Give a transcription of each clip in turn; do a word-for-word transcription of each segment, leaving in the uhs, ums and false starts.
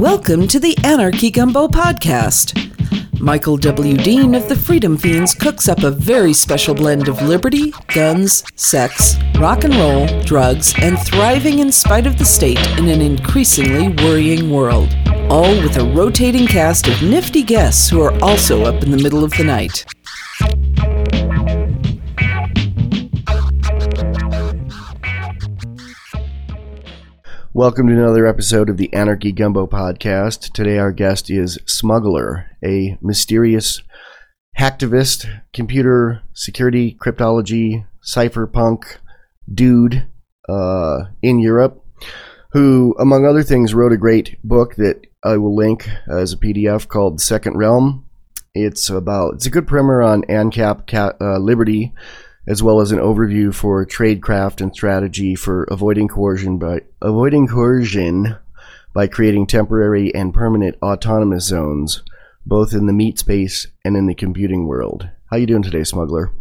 Welcome to the Anarchy Gumbo Podcast. Michael W. Dean of the Freedom Fiends cooks up a very special blend of liberty, guns, sex, rock and roll, drugs, and thriving in spite of the state in an increasingly worrying world. All with a rotating cast of nifty guests who are also up in the middle of the night. Welcome to another episode of the Anarchy Gumbo Podcast. Today our guest is Smuggler, a mysterious hacktivist, computer security, cryptology, cypherpunk dude uh, in Europe, who, among other things, wrote a great book that I will link as a P D F called Second Realm. It's about it's a good primer on ANCAP ca- uh, liberty, as well as an overview for tradecraft and strategy for avoiding coercion by avoiding coercion by creating temporary and permanent autonomous zones, both in the meat space and in the computing world. How you doing today, Smuggler?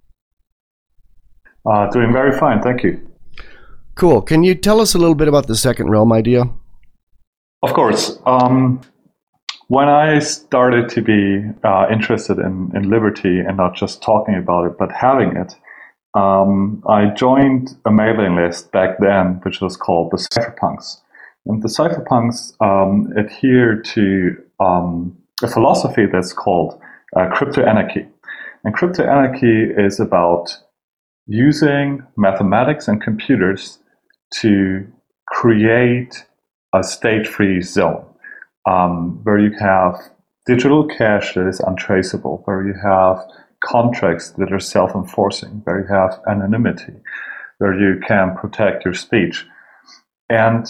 Uh, doing very fine, thank you. Cool. Can you tell us a little bit about the Second Realm idea? Of course. Um, when I started to be uh, interested in, in liberty and not just talking about it, but having it, um, I joined a mailing list back then, which was called the Cypherpunks. And the Cypherpunks um, adhere to um, a philosophy that's called uh, crypto-anarchy. And crypto-anarchy is about using mathematics and computers to create a state-free zone. Um, where you have digital cash that is untraceable, where you have contracts that are self-enforcing, where you have anonymity, where you can protect your speech. And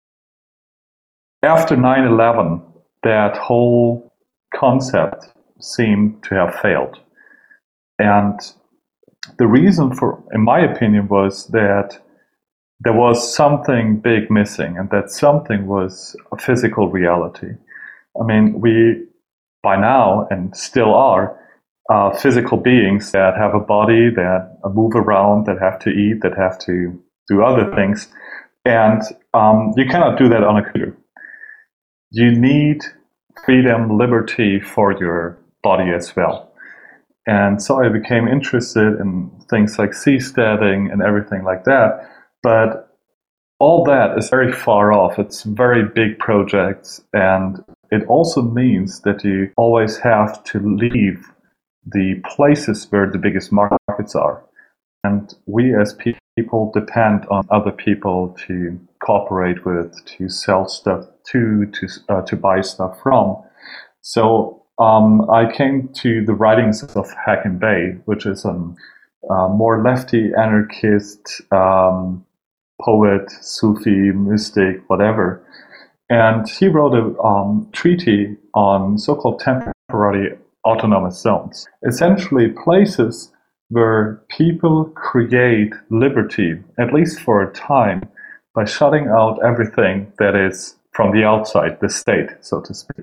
after nine eleven, that whole concept seemed to have failed. And the reason for, in my opinion, was that there was something big missing, and that something was a physical reality. I mean, we, by now, and still are, uh, physical beings that have a body, that move around, that have to eat, that have to do other things. And um, you cannot do that on a computer. You need freedom, liberty for your body as well. And so I became interested in things like seasteading and everything like that. But all that is very far off. It's very big projects, and it also means that you always have to leave the places where the biggest markets are. And we as people depend on other people to cooperate with, to sell stuff to, to, uh, to buy stuff from. So um, I came to the writings of Hakim Bey, which is a uh, more lefty anarchist um poet, Sufi, mystic, whatever. And he wrote a um, treatise on so-called temporary autonomous zones, essentially places where people create liberty, at least for a time, by shutting out everything that is from the outside, the state, so to speak.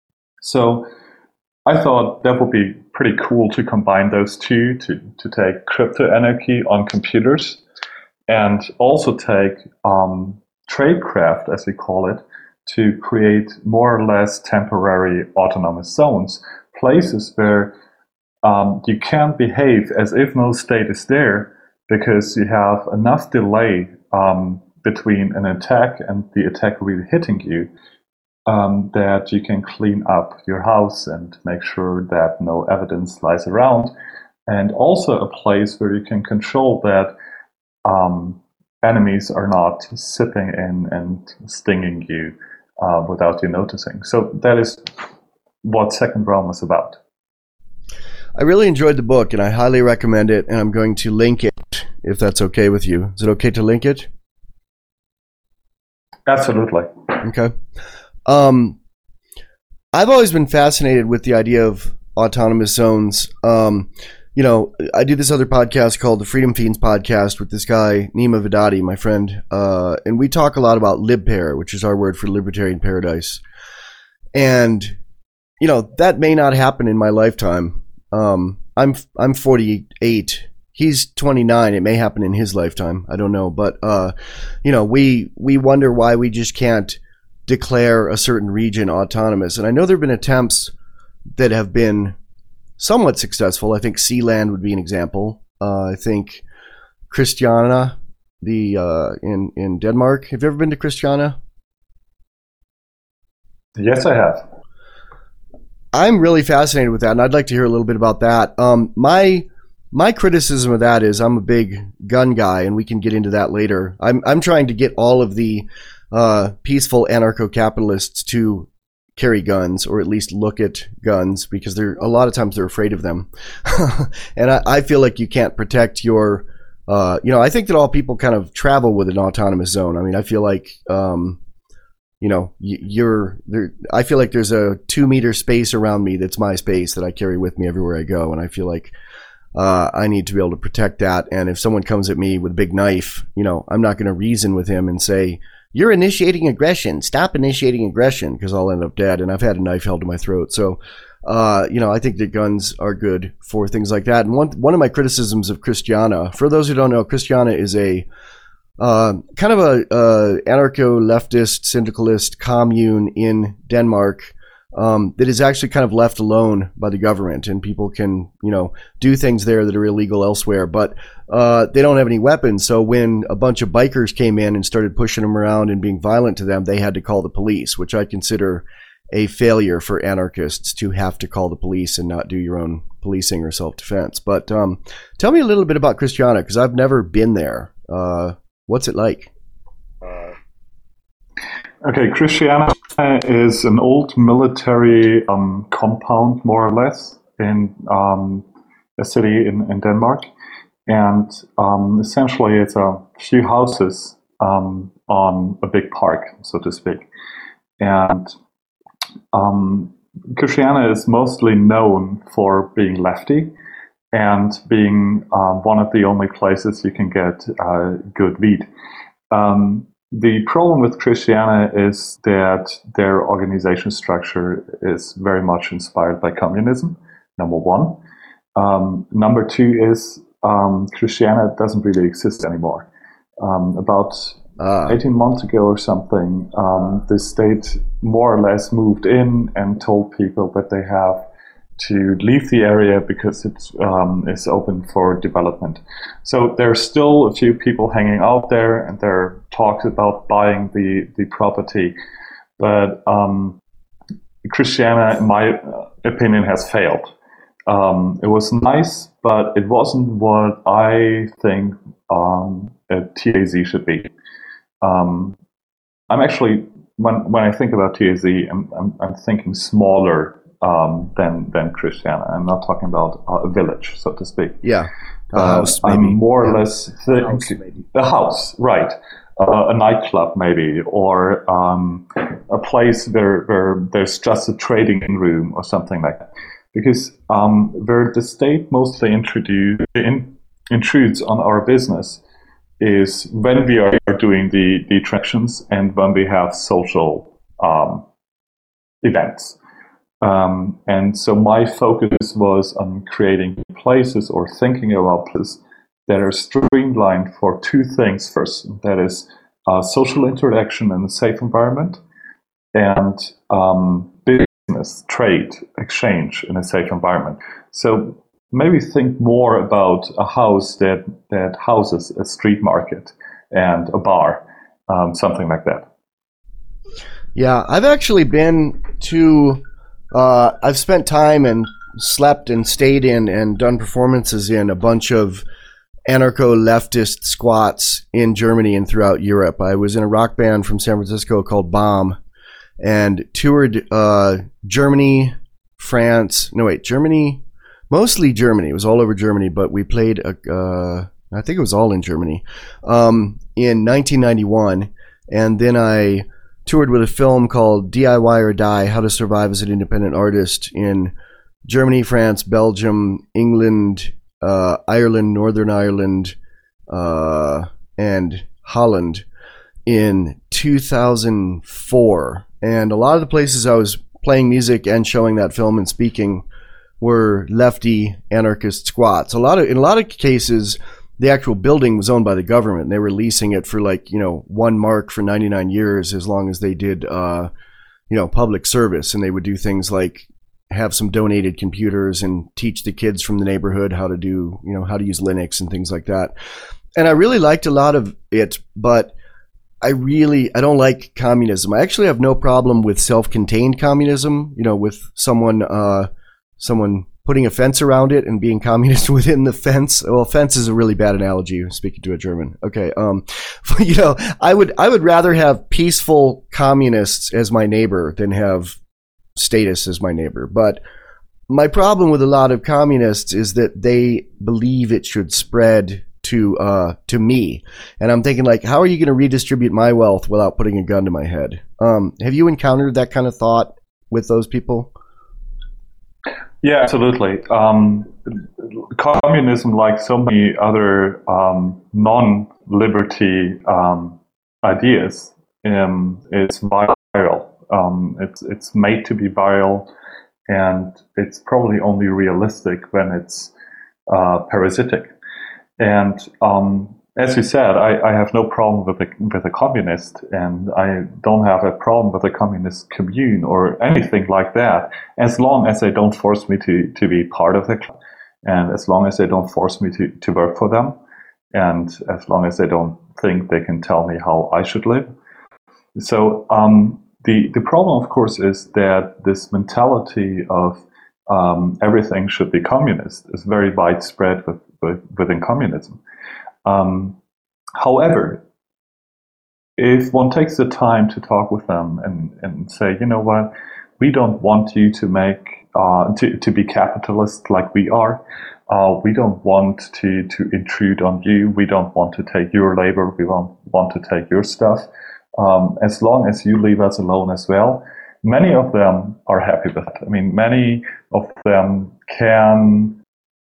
So I thought that would be pretty cool to combine those two, to, to take crypto-anarchy on computers, and also take um, tradecraft, as we call it, to create more or less temporary autonomous zones, places where um, you can't behave as if no state is there, because you have enough delay um, between an attack and the attack really hitting you, um, that you can clean up your house and make sure that no evidence lies around, and also a place where you can control that Um, enemies are not sipping in and stinging you uh, without you noticing. So that is what Second Realm is about. I really enjoyed the book, and I highly recommend it, and I'm going to link it, if that's okay with you. Is it okay to link it? Absolutely. Okay. Um, I've always been fascinated with the idea of autonomous zones. Um, You know, I do this other podcast called the Freedom Fiends Podcast with this guy, Nima Vedati, my friend, uh, and we talk a lot about libpair, which is our word for libertarian paradise. And, you know, that may not happen in my lifetime. Um, I'm I'm forty-eight. He's twenty-nine. It may happen in his lifetime. I don't know. But, uh, you know, we we wonder why we just can't declare a certain region autonomous. And I know there have been attempts that have been somewhat successful. I think Sealand would be an example. Uh, I think Christiania, the uh, in in Denmark. Have you ever been to Christiania? Yes, I have. I'm really fascinated with that, and I'd like to hear a little bit about that. Um, my my criticism of that is I'm a big gun guy, and we can get into that later. I'm I'm trying to get all of the uh, peaceful anarcho-capitalists to carry guns, or at least look at guns, because they're a lot of times they're afraid of them. And I, I feel like you can't protect your, uh, you know, I think that all people kind of travel with an autonomous zone. I mean, I feel like, um, you know, you're there. I feel like there's a two meter space around me that's my space that I carry with me everywhere I go, and I feel like uh, I need to be able to protect that. And if someone comes at me with a big knife, you know, I'm not going to reason with him and say, "You're initiating aggression. Stop initiating aggression," because I'll end up dead. And I've had a knife held to my throat. So, uh, you know, I think that guns are good for things like that. And one one of my criticisms of Christiania, for those who don't know, Christiania is a uh, kind of a uh, anarcho-leftist, syndicalist commune in Denmark um, that is actually kind of left alone by the government, and people can, you know, do things there that are illegal elsewhere. But uh, they don't have any weapons. So when a bunch of bikers came in and started pushing them around and being violent to them, they had to call the police, which I consider a failure for anarchists to have to call the police and not do your own policing or self-defense. But um, tell me a little bit about Christiania, because I've never been there. Uh, what's it like? Okay, Christiania is an old military um, compound, more or less, in um, a city in, in Denmark. And um, essentially it's a few houses um, on a big park, so to speak. And um, Christiania is mostly known for being lefty and being um, one of the only places you can get uh, good weed. Um, the problem with Christiania is that their organization structure is very much inspired by communism, number one. Um, number two is um, Christiania doesn't really exist anymore. Um, about uh. eighteen months ago or something, um, the state more or less moved in and told people that they have to leave the area because it's um, is open for development. So there's still a few people hanging out there, and there are talks about buying the, the property. But um, Christiania, in my opinion, has failed. Um, it was nice, but it wasn't what I think um, a T A Z should be. Um, I'm actually, when when I think about T A Z, I'm, I'm, I'm thinking smaller Um, than than Christiania. I'm not talking about a village, so to speak. Yeah, a uh, house, maybe. I'm more yeah. or less think, a house, maybe. A house, right? Uh, a nightclub, maybe, or um, a place where where there's just a trading room or something like that. Because um, where the state mostly introduce, in, intrudes on our business is when we are doing the the attractions and when we have social um, events. Um, and so my focus was on creating places or thinking about places that are streamlined for two things first. That is uh, social interaction in a safe environment, and um, business, trade, exchange in a safe environment. So maybe think more about a house that, that houses a street market and a bar, um, something like that. Yeah, I've actually been to... Uh, I've spent time and slept and stayed in and done performances in a bunch of anarcho-leftist squats in Germany and throughout Europe. I was in a rock band from San Francisco called Bomb and toured uh, Germany, France, no wait, Germany, mostly Germany. It was all over Germany, but we played, a, uh, I think it was all in Germany, um, in nineteen ninety-one. And then I toured with a film called D I Y or Die, How to Survive as an Independent Artist in Germany, France, Belgium, England, uh, Ireland, Northern Ireland, uh, and Holland in two thousand four. And a lot of the places I was playing music and showing that film and speaking were lefty anarchist squats. A lot of, in a lot of cases, the actual building was owned by the government. They were leasing it for like, you know, one mark for ninety-nine years as long as they did, uh, you know, public service. And they would do things like have some donated computers and teach the kids from the neighborhood how to do, you know, how to use Linux and things like that. And I really liked a lot of it, but I really, I don't like communism. I actually have no problem with self-contained communism, you know, with someone, uh, someone putting a fence around it and being communist within the fence. Well, fence is a really bad analogy, speaking to a German. Okay. Um, you know, I would, I would rather have peaceful communists as my neighbor than have status as my neighbor. But my problem with a lot of communists is that they believe it should spread to uh to me, and I'm thinking, like, how are you going to redistribute my wealth without putting a gun to my head? Um have you encountered that kind of thought with those people? Yeah, absolutely. Um, communism, like so many other um, non-liberty um, ideas, um, is viral. Um, it's it's made to be viral, and it's probably only realistic when it's uh, parasitic. And um, as you said, I, I have no problem with a, with a communist, and I don't have a problem with a communist commune or anything like that, as long as they don't force me to, to be part of the club, and as long as they don't force me to, to work for them, and as long as they don't think they can tell me how I should live. So um, the, the problem, of course, is that this mentality of um, everything should be communist is very widespread with within communism. Um, however, if one takes the time to talk with them and, and say, you know what, we don't want you to make uh, to, to be capitalist like we are. Uh, we don't want to, to intrude on you. We don't want to take your labor. We don't want to take your stuff. Um, as long as you leave us alone as well. Many of them are happy with it. I mean, many of them can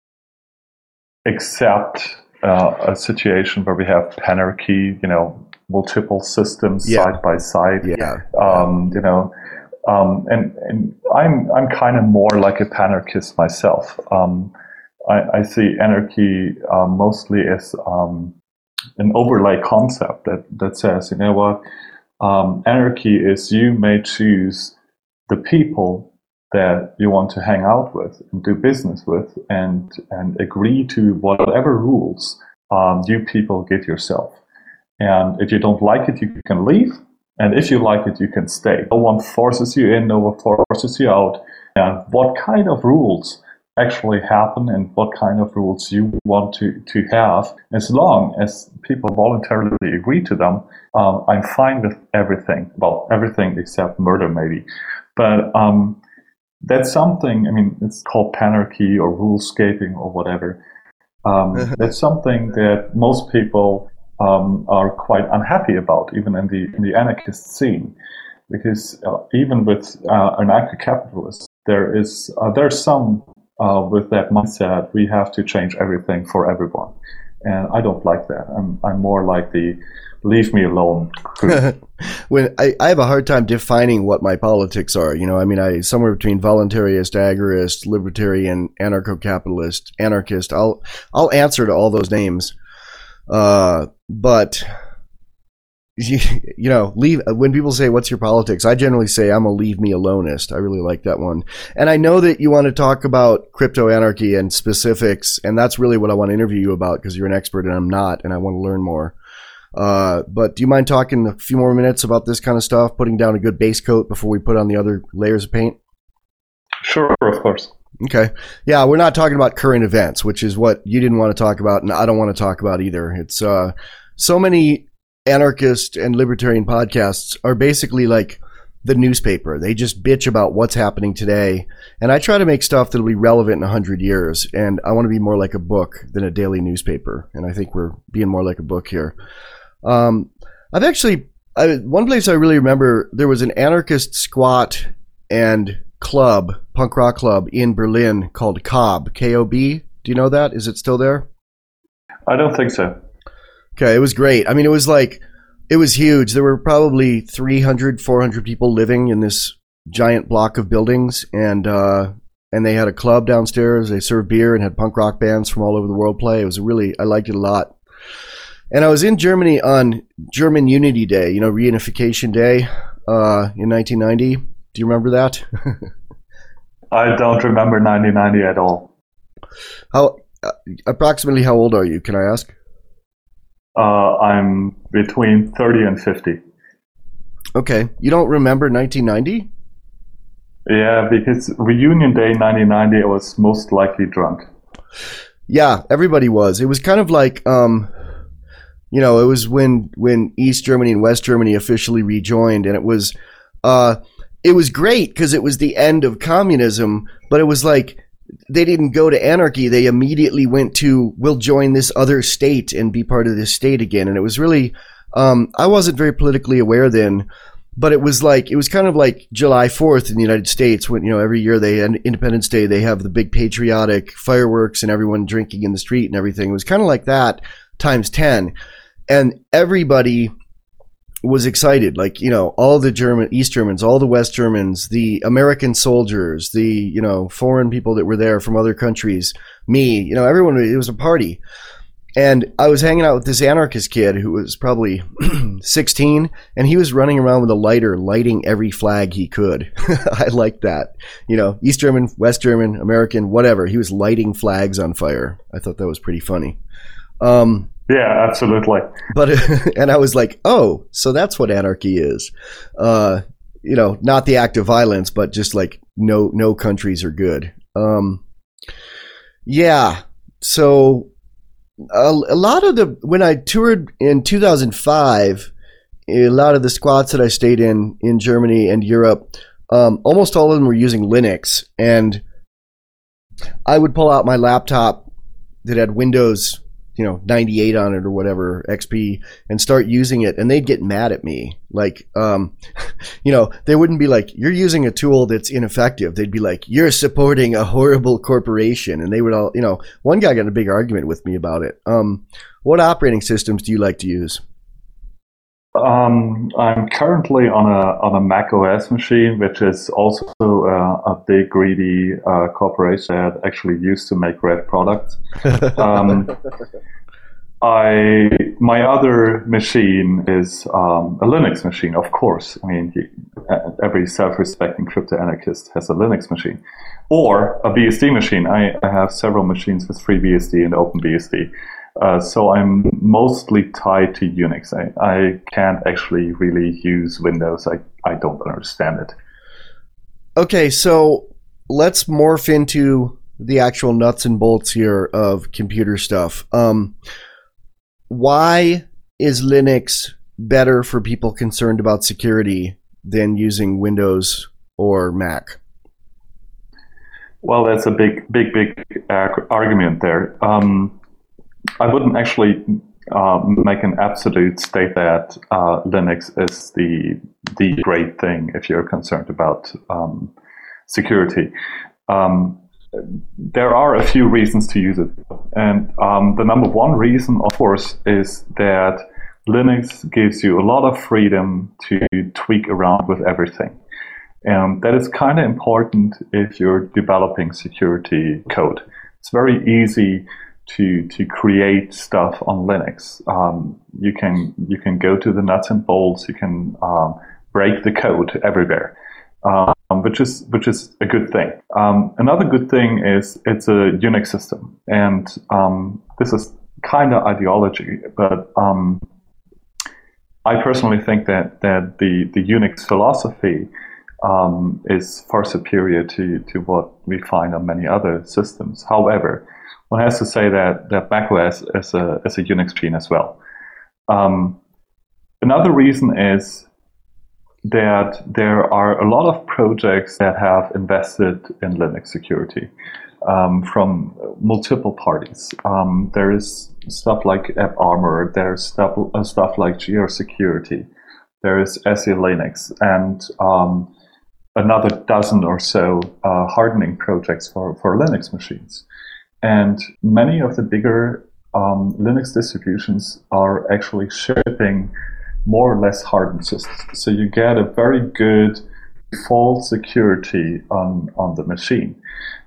accept uh, a situation where we have panarchy, you know, multiple systems yeah. side by side. Yeah. Um, you know, um, and and I'm I'm kind of more like a panarchist myself. Um, I, I see anarchy um, mostly as um, an overlay concept that that says, you know what, um, anarchy is you may choose the people that you want to hang out with and do business with, and and agree to whatever rules um, you people give yourself. And if you don't like it, you can leave. And if you like it, you can stay. No one forces you in, no one forces you out. And what kind of rules actually happen and what kind of rules you want to, to have, as long as people voluntarily agree to them, um, I'm fine with everything. Well, everything except murder, maybe. But um, that's something, I mean, it's called panarchy or rulescaping or whatever. Um, that's something that most people um, are quite unhappy about, even in the in the anarchist scene. Because uh, even with uh, anarcho-capitalists, there is uh, there's some uh, with that mindset, we have to change everything for everyone. And I don't like that. I'm I'm more like the leave me alone group. When I, I have a hard time defining what my politics are. You know, I mean, I somewhere between voluntarist, agorist, libertarian, anarcho-capitalist, anarchist. I'll I'll answer to all those names. Uh, but you, you know, leave when people say, "What's your politics?" I generally say, "I'm a leave me alonist." I really like that one. And I know that you want to talk about crypto anarchy and specifics, and that's really what I want to interview you about, because you're an expert and I'm not, and I want to learn more. Uh, but do you mind talking a few more minutes about this kind of stuff, putting down a good base coat before we put on the other layers of paint? Sure, of course. Okay. Yeah, we're not talking about current events, which is what you didn't want to talk about, and I don't want to talk about either. It's uh, so many anarchist and libertarian podcasts are basically like the newspaper. They just bitch about what's happening today, and I try to make stuff that'll be relevant in a hundred years, and I want to be more like a book than a daily newspaper, and I think we're being more like a book here. Um, I've actually, I, one place I really remember, there was an anarchist squat and club, punk rock club in Berlin called Cobb, K O B. Do you know that? Is it still there? I don't think so. Okay, it was great. I mean, it was like, it was huge. There were probably three hundred, four hundred people living in this giant block of buildings, and uh, and they had a club downstairs. They served beer and had punk rock bands from all over the world play. It was really, I liked it a lot. And I was in Germany on German Unity Day, you know, Reunification Day uh, in nineteen ninety. Do you remember that? I don't remember nineteen ninety at all. How uh, approximately how old are you? Can I ask? Uh, I'm between thirty and fifty. Okay, you don't remember nineteen ninety? Yeah, because Reunion Day nineteen ninety, I was most likely drunk. Yeah, everybody was. It was kind of like, um, you know, it was when when East Germany and West Germany officially rejoined, and it was, uh, it was great because it was the end of communism. But it was like they didn't go to anarchy; they immediately went to, we'll join this other state and be part of this state again. And it was really, um, I wasn't very politically aware then. But it was like, it was kind of like July fourth in the United States when, you know, every year they, Independence Day, they have the big patriotic fireworks and everyone drinking in the street and everything. It was kind of like that times ten. And everybody was excited. Like, you know, all the German, East Germans, all the West Germans, the American soldiers, the, you know, foreign people that were there from other countries, me, you know, everyone, it was a party. And I was hanging out with this anarchist kid who was probably sixteen, and he was running around with a lighter, lighting every flag he could. I liked that. You know, East German, West German, American, whatever. He was lighting flags on fire. I thought that was pretty funny. Um, yeah, absolutely. But and I was like, oh, so that's what anarchy is. Uh, you know, not the act of violence, but just like no no countries are good. Um, yeah. So. A, a lot of the, when I toured in two thousand five, a lot of the squats that I stayed in in Germany and Europe, um, almost all of them were using Linux. And I would pull out my laptop that had Windows, you know, ninety-eight on it or whatever, X P, and start using it. And they'd get mad at me. Like, um, you know, they wouldn't be like, you're using a tool that's ineffective. They'd be like, you're supporting a horrible corporation. And they would all, you know, one guy got in a big argument with me about it. Um, what operating systems do you like to use? Um, I'm currently on a on a Mac O S machine, which is also uh, a big greedy uh, corporation that actually used to make red products. Um, I my other machine is um, a Linux machine, of course. I mean, he, every self-respecting crypto anarchist has a Linux machine, or a B S D machine. I, I have several machines with FreeBSD and OpenBSD. Uh, so I'm mostly tied to Unix. I, I can't actually really use Windows. I, I don't understand it. Okay, so let's morph into the actual nuts and bolts here of computer stuff. Um, why is Linux better for people concerned about security than using Windows or Mac? Well, that's a big, big, big argument there. Um, I wouldn't actually uh, make an absolute state that uh, Linux is the the great thing if you're concerned about um, security. Um, there are a few reasons to use it, and um, the number one reason, of course, is that Linux gives you a lot of freedom to tweak around with everything, and that is kind of important if you're developing security code. It's very easy to to create stuff on Linux. Um, you can you can go to the nuts and bolts. You can um, break the code everywhere, um, which is which is a good thing. Um, another good thing is it's a Unix system, and um, this is kind of ideology, but um, I personally think that that the the Unix philosophy um, is far superior to to what we find on many other systems. However, one has to say that, that macOS is a, is a Unix machine as well. Um, another reason is that there are a lot of projects that have invested in Linux security um, from multiple parties. Um, there is stuff like AppArmor, there's stuff, uh, stuff like G R Security, there is SELinux, and um, another dozen or so uh, hardening projects for, for Linux machines. And many of the bigger um, Linux distributions are actually shipping more or less hardened systems. So you get a very good default security on, on the machine.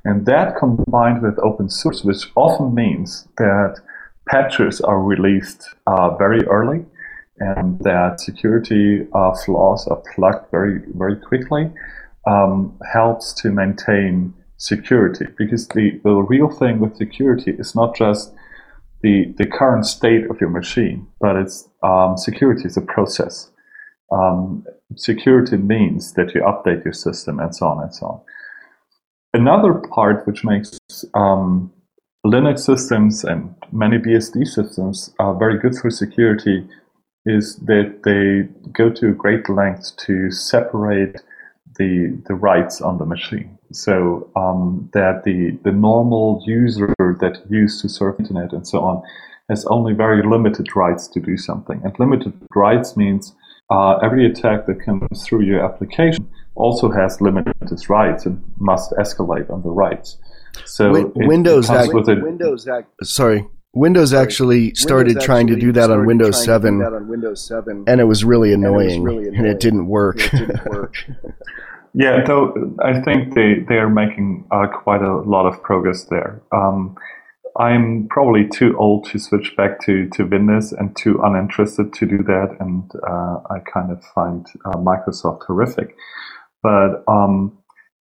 And that combined with open source, which often means that patches are released uh, very early and that security uh, flaws are plugged very, very quickly, um, helps to maintain security. Because the, the real thing with security is not just the, the current state of your machine, but it's um, security is a process. Um, security means that you update your system and so on and so on. Another part which makes um, Linux systems and many B S D systems are very good for security is that they go to great lengths to separate the the rights on the machine. So um, that the, the normal user that used to surf internet and so on has only very limited rights to do something. And limited rights means uh, every attack that comes through your application also has limited rights and must escalate on the rights. So Win- it, Windows, it comes act- with a, Windows act- sorry, Windows actually started Windows trying to actually do that on started Windows trying to seven, do that on Windows seven, and it was really and it was annoying, really and annoying, it didn't work. It didn't work. Yeah, though I think they, they are making uh, quite a lot of progress there. Um, I'm probably too old to switch back to, to Windows and too uninterested to do that, and uh, I kind of find uh, Microsoft horrific. But um,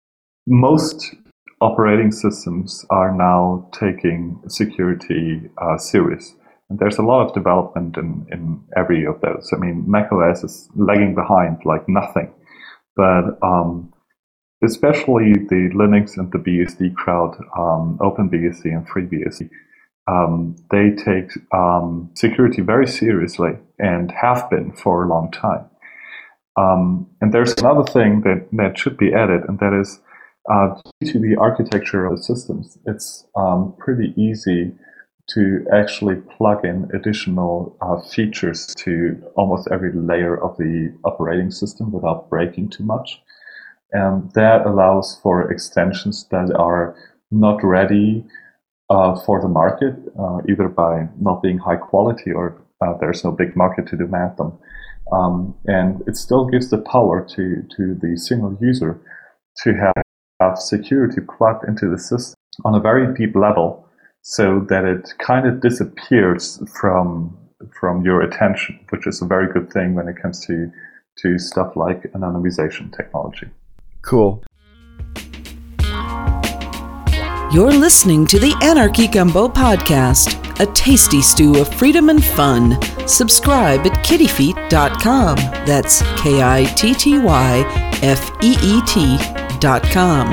most operating systems are now taking security uh, serious. And there's a lot of development in, in every of those. I mean, macOS is lagging behind like nothing. But um, especially the Linux and the B S D crowd, um, OpenBSD and FreeBSD, um, they take um, security very seriously and have been for a long time. Um, and there's another thing that, that should be added, and that is uh, due to the architecture of the systems, it's um, pretty easy to actually plug in additional uh, features to almost every layer of the operating system without breaking too much. And that allows for extensions that are not ready uh, for the market, uh, either by not being high quality or uh, there's no big market to demand them. Um, and it still gives the power to, to the single user to have, have security plugged into the system on a very deep level, so that it kind of disappears from from your attention, which is a very good thing when it comes to, to stuff like anonymization technology. Cool. You're listening to the Anarchy Gumbo Podcast, a tasty stew of freedom and fun. Subscribe at kitty feet dot com. That's K I T T Y F E E T dot com.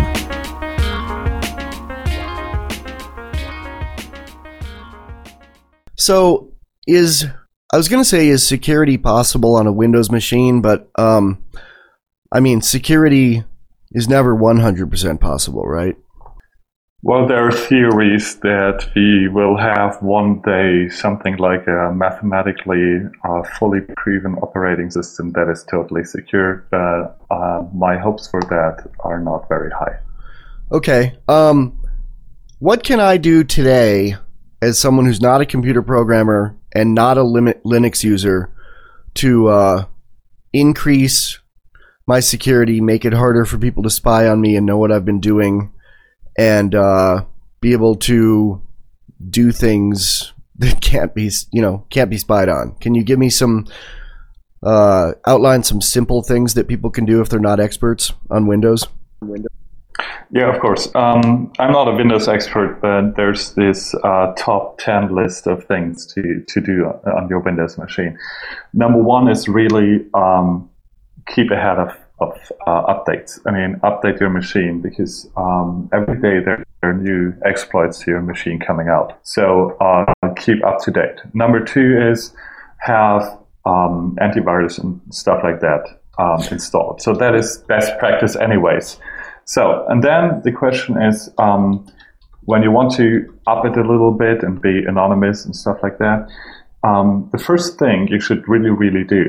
So is, I was going to say, is security possible on a Windows machine? But, um, I mean, security is never one hundred percent possible, right? Well, there are theories that we will have one day something like a mathematically uh, fully proven operating system that is totally secure, but uh, my hopes for that are not very high. Okay. Um, what can I do today as someone who's not a computer programmer and not a limit Linux user to uh, increase my security, make it harder for people to spy on me and know what I've been doing, and uh, be able to do things that can't be, you know, can't be spied on? Can you give me some, uh, outline some simple things that people can do if they're not experts on Windows? Yeah, of course. Um, I'm not a Windows expert, but there's this uh, top ten list of things to, to do on your Windows machine. Number one is really um, keep ahead of, of uh, updates. I mean, update your machine, because um, every day there are new exploits to your machine coming out. So uh, keep up to date. Number two is have um, antivirus and stuff like that um, installed. So that is best practice anyways. So, and then the question is, um, when you want to up it a little bit and be anonymous and stuff like that, um, the first thing you should really, really do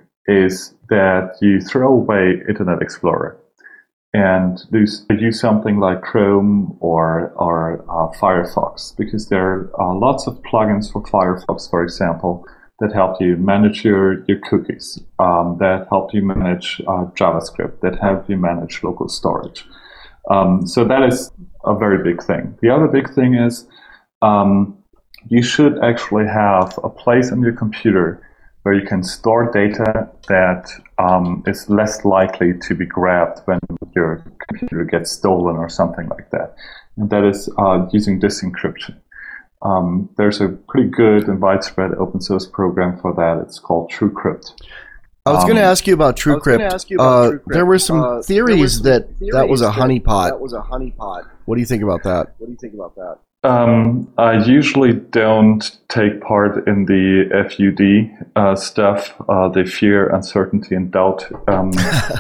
is that you throw away Internet Explorer and use, use something like Chrome or, or uh, Firefox, because there are uh, lots of plugins for Firefox, for example, that help you manage your, your cookies, um, that help you manage uh, JavaScript, that help you manage local storage. Um, so that is a very big thing. The other big thing is um, you should actually have a place on your computer where you can store data that um, is less likely to be grabbed when your computer gets stolen or something like that. And that is uh, using disk encryption. Um, there's a pretty good and widespread open source program for that. It's called TrueCrypt. I was Um, going to ask you about TrueCrypt. Uh, TrueCrypt. there were some Uh, theories, there were some that theories that was a that honeypot. That was a honeypot. What do you think about that? What do you think about that? Um, I usually don't take part in the F U D uh, stuff, uh, the fear, uncertainty, and doubt. Um,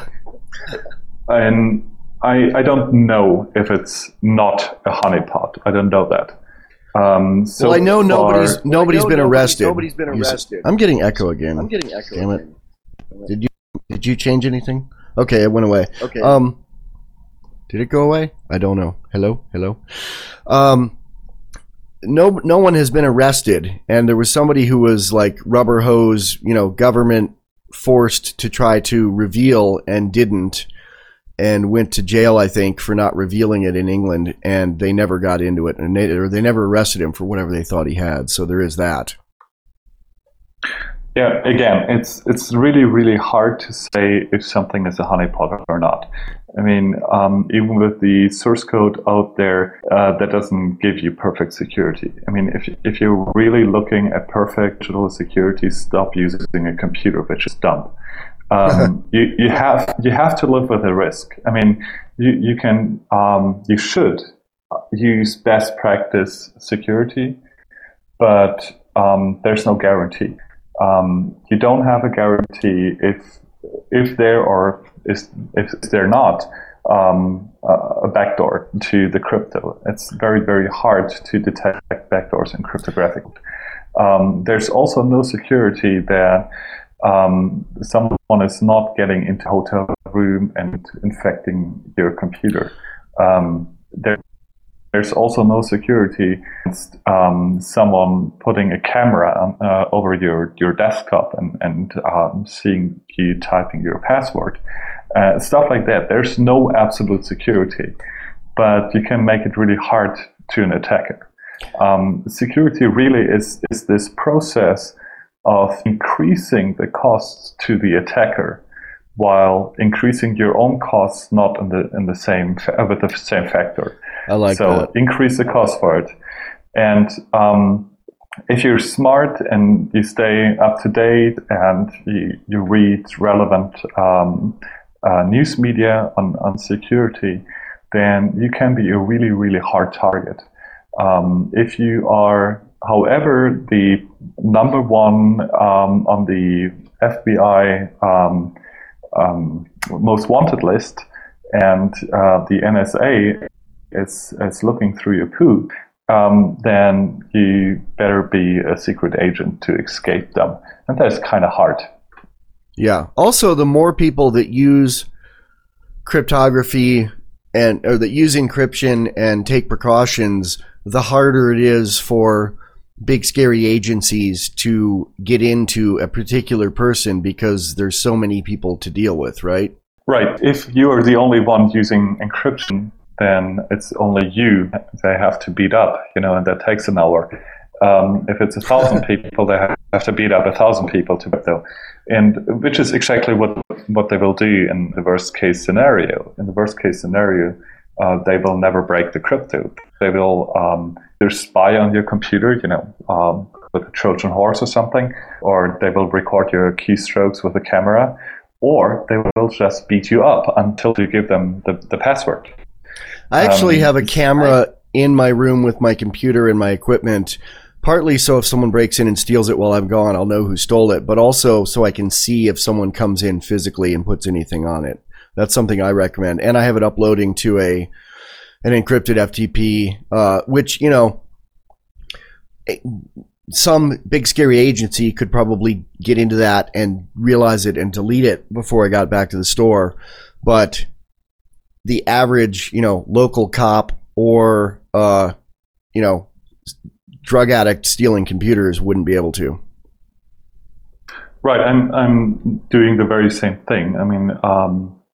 and I, I don't know if it's not a honeypot. I don't know that. Um, so well, I know far, nobody's nobody's know been nobody- arrested. nobody's been You s- arrested. I'm getting echo again. I'm getting echo. Damn it. again. Did you did you change anything? Okay, it went away. Okay. Um, did it go away? I don't know. Hello, hello. Um, no, no one has been arrested, and there was somebody who was like rubber hose, you know, government forced to try to reveal and didn't, and went to jail, I think, for not revealing it in England, and they never got into it, and they or they never arrested him for whatever they thought he had. So there is that. Yeah, again, it's it's really, really hard to say if something is a honeypot or not. I mean, um, even with the source code out there, uh, that doesn't give you perfect security. I mean, if if you're really looking at perfect digital security, stop using a computer, which is dumb. Um, you you have you have to live with the risk. I mean, you you can um, you should use best practice security, but um, there's no guarantee. Um, you don't have a guarantee if if there or is if they're not um, a backdoor to the crypto. It's very, very hard to detect backdoors in cryptographic. Um, there's also no security that um, someone is not getting into a hotel room and infecting your computer. Um, there, There's also no security against um, someone putting a camera on, uh, over your, your desktop and, and um, seeing you typing your password. Uh, stuff like that. There's no absolute security, but you can make it really hard to an attacker. Um, security really is, is this process of increasing the costs to the attacker while increasing your own costs not in the in the same with the same factor. I like so that. increase the cost for it. And um, if you're smart and you stay up to date and you, you read relevant um, uh, news media on, on security, then you can be a really, really hard target. Um, if you are, however, the number one um, on the F B I um, um, most wanted list and uh, the N S A is, is looking through your poo, um, then you better be a secret agent to escape them. And that's kind of hard. Yeah. Also, the more people that use cryptography and or that use encryption and take precautions, the harder it is for big scary agencies to get into a particular person because there's so many people to deal with, right? Right. If you are the only one using encryption, then it's only you they have to beat up, you know, and that takes an hour. Um, if it's a thousand people, they have to beat up a thousand people to though, and which is exactly what what they will do in the worst case scenario. In the worst case scenario, uh, they will never break the crypto. They will um, either spy on your computer, you know, um, with a Trojan horse or something, or they will record your keystrokes with a camera, or they will just beat you up until you give them the, the password. I actually Um, have a camera in my room with my computer and my equipment, partly so if someone breaks in and steals it while I'm gone, I'll know who stole it, but also so I can see if someone comes in physically and puts anything on it. That's something I recommend. And I have it uploading to a an encrypted F T P, uh, which, you know, some big scary agency could probably get into that and realize it and delete it before I got back to the store. But the average, you know, local cop or, uh, you know, drug addict stealing computers wouldn't be able to. Right. I'm I'm doing the very same thing. I mean, um,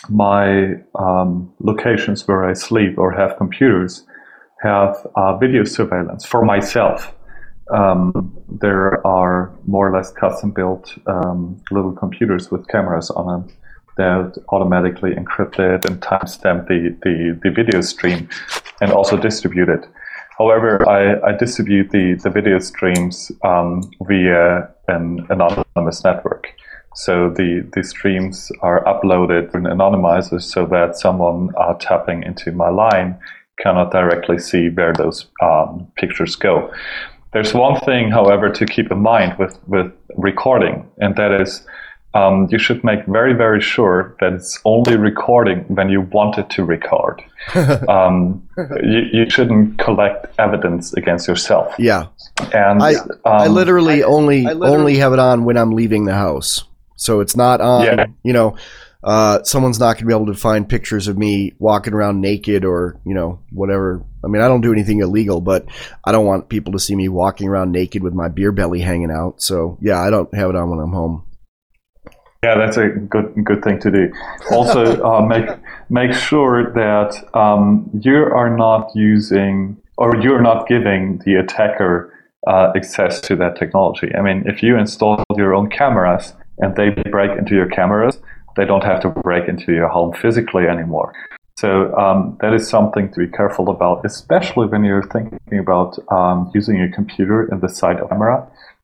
my um, locations where I sleep or have computers have uh, video surveillance for myself. Um, there are more or less custom-built um, little computers with cameras on them that automatically encrypt it and timestamp the, the, the video stream and also distribute it. However, I, I distribute the, the video streams um, via an anonymous network. So the, the streams are uploaded in anonymizers so that someone uh, tapping into my line cannot directly see where those um, pictures go. There's one thing, however, to keep in mind with, with recording, and that is um, you should make very, very sure that it's only recording when you want it to record. um, you, you shouldn't collect evidence against yourself. Yeah. And I, um, I literally only I literally, only have it on when I'm leaving the house. So it's not on, yeah. you know, uh, someone's not going to be able to find pictures of me walking around naked or, you know, whatever. I mean, I don't do anything illegal, but I don't want people to see me walking around naked with my beer belly hanging out. So, yeah, I don't have it on when I'm home. Yeah, that's a good good thing to do. Also, uh, make make sure that um, you are not using or you're not giving the attacker uh, access to that technology. I mean, if you install your own cameras and they break into your cameras, they don't have to break into your home physically anymore. So um, that is something to be careful about, especially when you're thinking about um, using a computer in the side camera,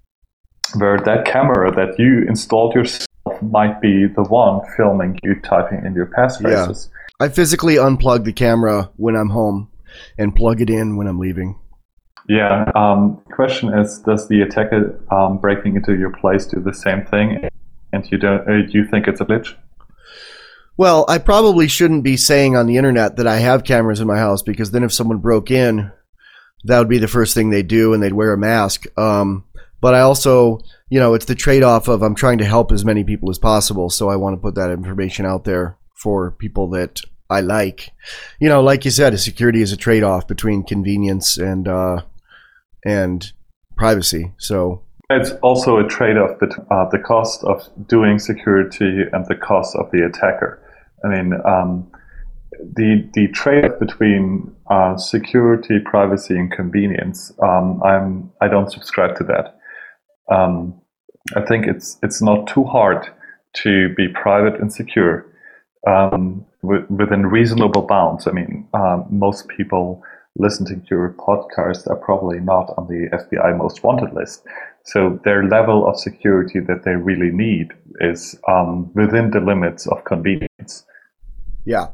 where that camera that you installed yourself might be the one filming you typing in your passphrases. Yeah. I physically unplug the camera when I'm home and plug it in when I'm leaving. Yeah. Um, the question is, does the attacker um, breaking into your place do the same thing? And you don't? Uh, do you think it's a glitch? Well, I probably shouldn't be saying on the internet that I have cameras in my house, because then if someone broke in, that would be the first thing they'd do, and they'd wear a mask. Um, but I also, you know, it's the trade-off of I'm trying to help as many people as possible, so I want to put that information out there for people that I like. You know, like you said, security is a trade-off between convenience and uh, and privacy. So. It's also a trade-off between uh, the cost of doing security and the cost of the attacker. I mean, um, the the trade-off between uh, security, privacy, and convenience. Um, I'm I don't subscribe to that. Um, I think it's it's not too hard to be private and secure um, with, within reasonable bounds. I mean, um, most people listening to your podcast are probably not on the F B I most wanted list. So their level of security that they really need is um, within the limits of convenience. Yeah.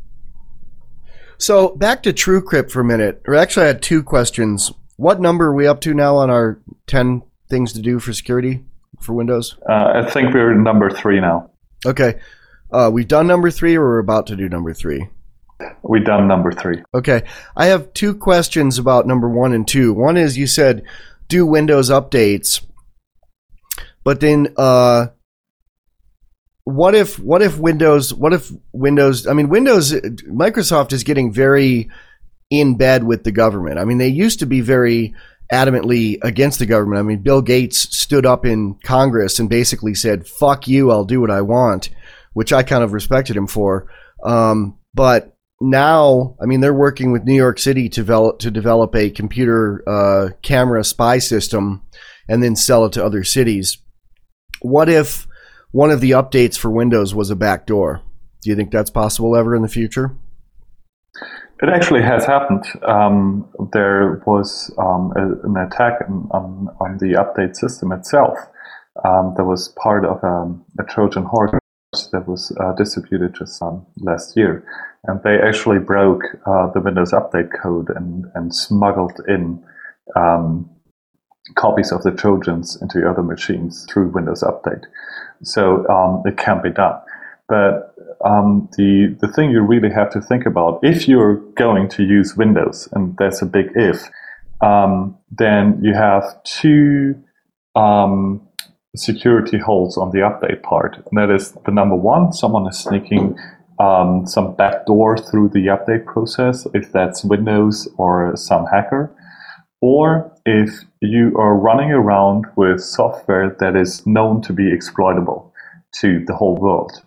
So back to TrueCrypt for a minute. Or actually, I had two questions. What number are we up to now on our ten things to do for security for Windows? Uh, I think we're number three now. Okay. Uh, we've done number three, or we're about to do number three? We've done number three. Okay. I have two questions about number one and two. One is, you said do Windows updates, but then uh, what if what if Windows what if Windows I mean Windows Microsoft is getting very in bed with the government. I mean, they used to be very adamantly against the government. I mean, Bill Gates stood up in Congress and basically said, "Fuck you, I'll do what I want," which I kind of respected him for. Um, but now, I mean, they're working with New York City to develop to develop a computer uh, camera spy system and then sell it to other cities. What if one of the updates for Windows was a backdoor? Do you think that's possible ever in the future? It actually has happened. Um, there was um, a, an attack on, on the update system itself um, that was part of um, a Trojan horse that was uh, distributed just um, last year. And they actually broke uh, the Windows Update code and, and smuggled in um, copies of the Trojans into other machines through Windows Update. So um, it can be done. But um, the the thing you really have to think about, if you're going to use Windows, and that's a big if, um, then you have two um, security holes on the update part. And that is the number one, someone is sneaking Um, some backdoor through the update process, if that's Windows or some hacker, or if you are running around with software that is known to be exploitable to the whole world.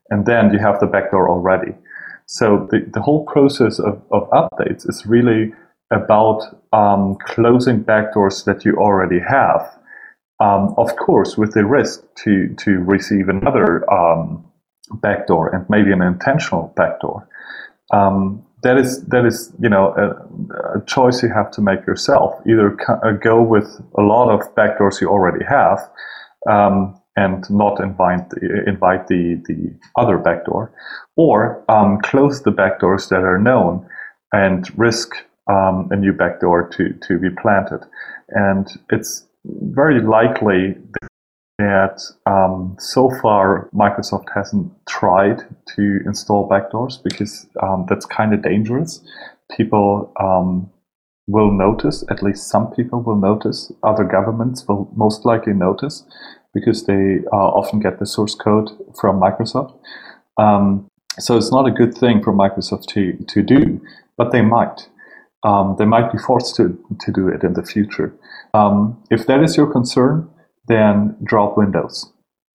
and then you have the backdoor already. So the, the whole process of, of updates is really about um, closing backdoors that you already have. Um, of course, with the risk to, to receive another um, backdoor, and maybe an intentional backdoor. Um, that is, that is, you know, a, a choice you have to make yourself. Either co- uh, go with a lot of backdoors you already have, um, and not invite the, invite the, the other backdoor, or um, close the backdoors that are known and risk um, a new backdoor to, to be planted. And it's very likely that um, so far Microsoft hasn't tried to install backdoors, because um, that's kind of dangerous. People um, will notice, at least some people will notice, other governments will most likely notice, because they uh, often get the source code from Microsoft. Um, so it's not a good thing for Microsoft to, to do, but they might. Um, they might be forced to, to do it in the future. Um, if that is your concern, then drop Windows.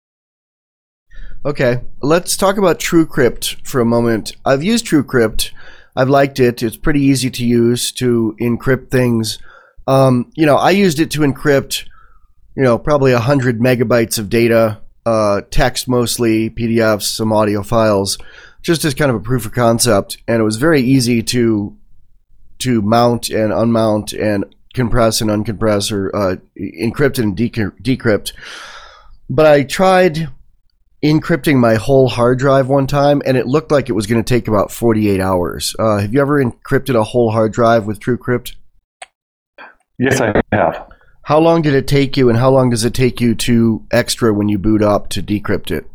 Okay, let's talk about TrueCrypt for a moment. I've used TrueCrypt. I've liked it. It's pretty easy to use to encrypt things. Um, you know, I used it to encrypt, you know, probably one hundred megabytes of data, uh, text mostly, P D Fs, some audio files, just as kind of a proof of concept. And it was very easy to to mount and unmount and compress and uncompress, or uh, encrypt and decrypt. But I tried encrypting my whole hard drive one time, and it looked like it was going to take about forty-eight hours. Uh, have you ever encrypted a whole hard drive with TrueCrypt? Yes, I have. How long did it take you, and how long does it take you to extra when you boot up to decrypt it?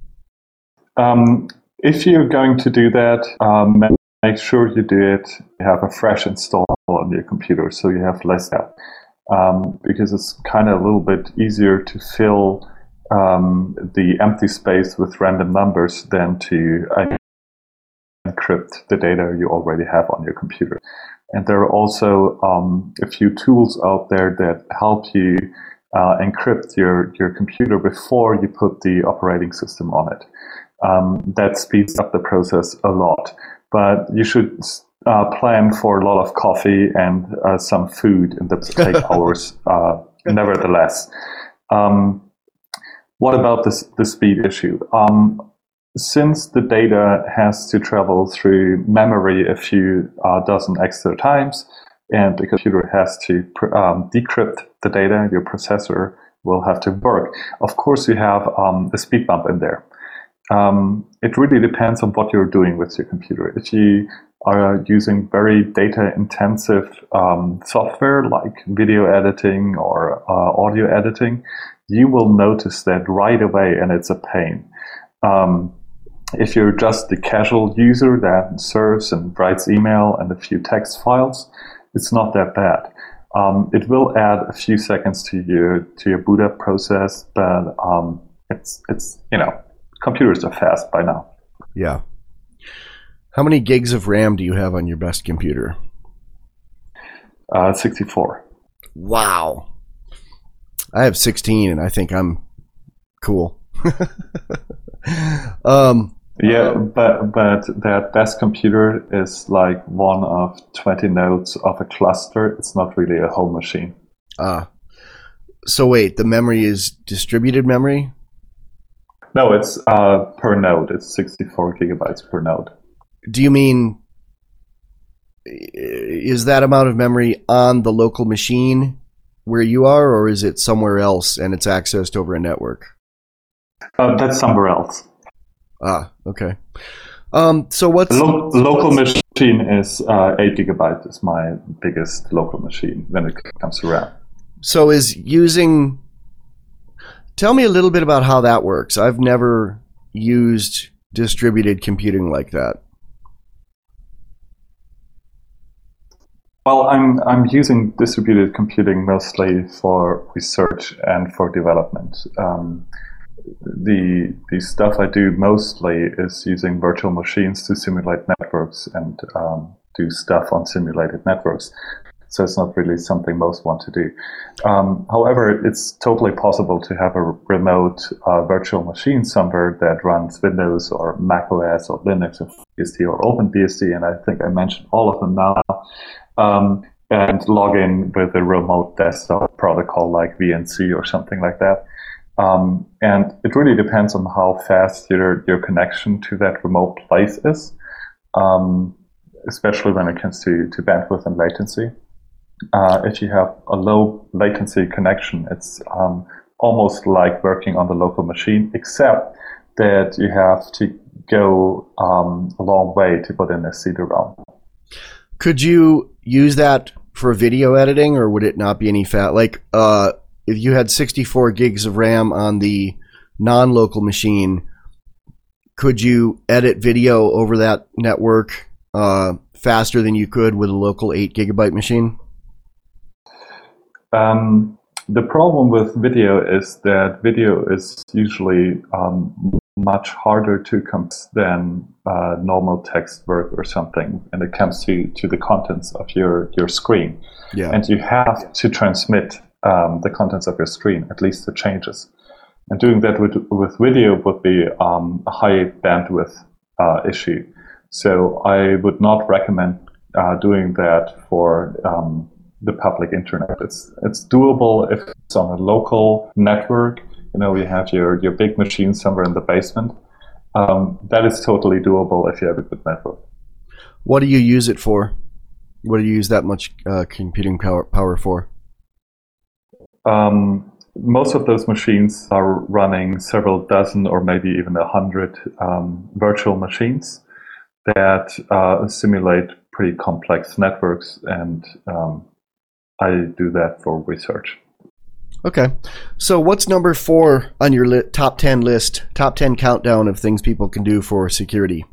Um, if you're going to do that, um, make sure you do it, you have a fresh install on your computer, so you have less data. Um, because it's kind of a little bit easier to fill um, the empty space with random numbers than to uh, encrypt the data you already have on your computer. And there are also um, a few tools out there that help you uh, encrypt your, your computer before you put the operating system on it. Um, that speeds up the process a lot. But you should uh, plan for a lot of coffee and uh, some food in the take hours, uh, nevertheless. Um, what about this, the speed issue? Um, since the data has to travel through memory a few uh, dozen extra times, and the computer has to um, decrypt the data, your processor will have to work. Of course, you have um, a speed bump in there. Um, it really depends on what you're doing with your computer. If you are using very data-intensive um, software like video editing or uh, audio editing, you will notice that right away, and it's a pain. Um, if you're just the casual user that serves and writes email and a few text files, it's not that bad. Um, it will add a few seconds to your to your boot up process, but um, it's it's you know. Computers are fast by now. Yeah. How many gigs of RAM do you have on your best computer? Uh, sixty-four. Wow. I have sixteen, and I think I'm cool. um, yeah, but but that best computer is like one of twenty nodes of a cluster. It's not really a whole machine. Ah. So wait, the memory is distributed memory? No, it's uh, per node. It's sixty-four gigabytes per node. Do you mean, is that amount of memory on the local machine where you are, or is it somewhere else and it's accessed over a network? Uh, that's somewhere else. Ah, okay. Um, so what's... Lo- local machine is uh, eight gigabytes is my biggest local machine when it comes to RAM. So is using... Tell me a little bit about how that works. I've never used distributed computing like that. Well, I'm I'm using distributed computing mostly for research and for development. Um, the the stuff I do mostly is using virtual machines to simulate networks and um, do stuff on simulated networks. So it's not really something most want to do. Um, however, it's totally possible to have a remote uh, virtual machine somewhere that runs Windows or Mac O S or Linux or FreeBSD or OpenBSD, and I think I mentioned all of them now, um, and log in with a remote desktop protocol like V N C or something like that. Um, and it really depends on how fast your, your connection to that remote place is, um, especially when it comes to, to bandwidth and latency. Uh, if you have a low latency connection, it's um, almost like working on the local machine, except that you have to go um, a long way to put in a C D ROM. Could you use that for video editing, or would it not be any fat? Like, uh, if you had sixty-four gigs of RAM on the non-local machine, could you edit video over that network uh, faster than you could with a local eight gigabyte machine? Um, the problem with video is that video is usually um, much harder to compose than uh, normal text work or something, and it comes to, to the contents of your, your screen. Yeah. And you have to transmit um, the contents of your screen, at least the changes. And doing that with, with video would be um, a high bandwidth uh, issue. So I would not recommend uh, doing that for um, the public internet. It's it's doable if it's on a local network. You know, you have your, your big machine somewhere in the basement. Um, that is totally doable if you have a good network. What do you use it for? What do you use that much uh, computing power, power for? Um, most of those machines are running several dozen or maybe even a hundred um, virtual machines that uh, simulate pretty complex networks, and um, I do that for research. Okay. So what's number four on your li- top ten list, top ten countdown of things people can do for security?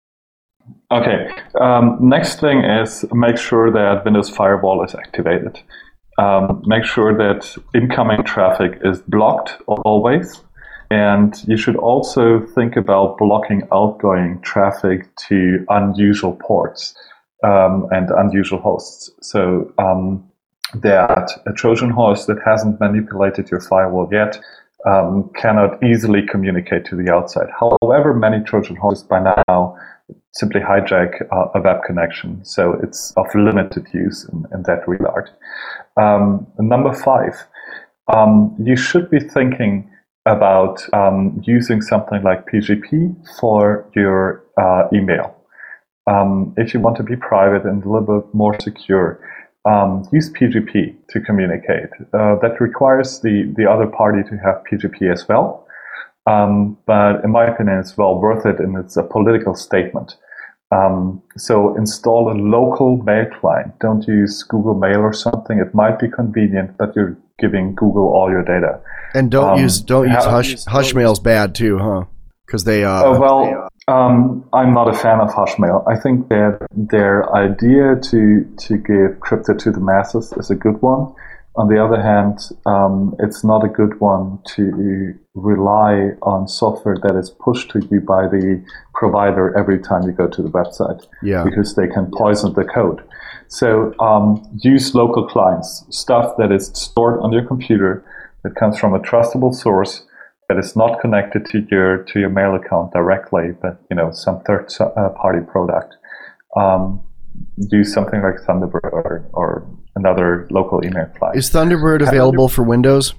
Okay. Um, next thing is make sure that Windows Firewall is activated. Um, make sure that incoming traffic is blocked always. And you should also think about blocking outgoing traffic to unusual ports um, and unusual hosts. So um, that a Trojan horse that hasn't manipulated your firewall yet um, cannot easily communicate to the outside. However, many Trojan horses by now simply hijack uh, a web connection, so it's of limited use in, in that regard. Um, number five, um, you should be thinking about um, using something like P G P for your uh, email. Um, if you want to be private and a little bit more secure, Um, use P G P to communicate. Uh, that requires the, the other party to have P G P as well. Um, but in my opinion, it's well worth it, and it's a political statement. Um, so install a local mail client. Don't use Google Mail or something. It might be convenient, but you're giving Google all your data. And don't um, use don't use have, Hush. Hushmail's bad too, huh? Because they. Uh, oh, well, um, I'm not a fan of Hushmail. I think that their idea to to give crypto to the masses is a good one. On the other hand, um, it's not a good one to rely on software that is pushed to you by the provider every time you go to the website, yeah. because they can poison the code. So um, use local clients, stuff that is stored on your computer, that comes from a trustable source, that is not connected to your to your mail account directly, but you know, some third uh, party product. Um, use something like Thunderbird or, or another local email client. Is Thunderbird available for Windows?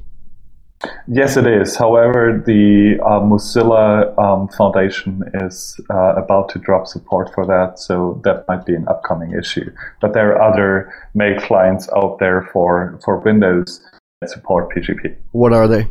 Yes, it is. However, the uh, Mozilla um, Foundation is uh, about to drop support for that, so that might be an upcoming issue. But there are other mail clients out there for, for Windows that support P G P. What are they?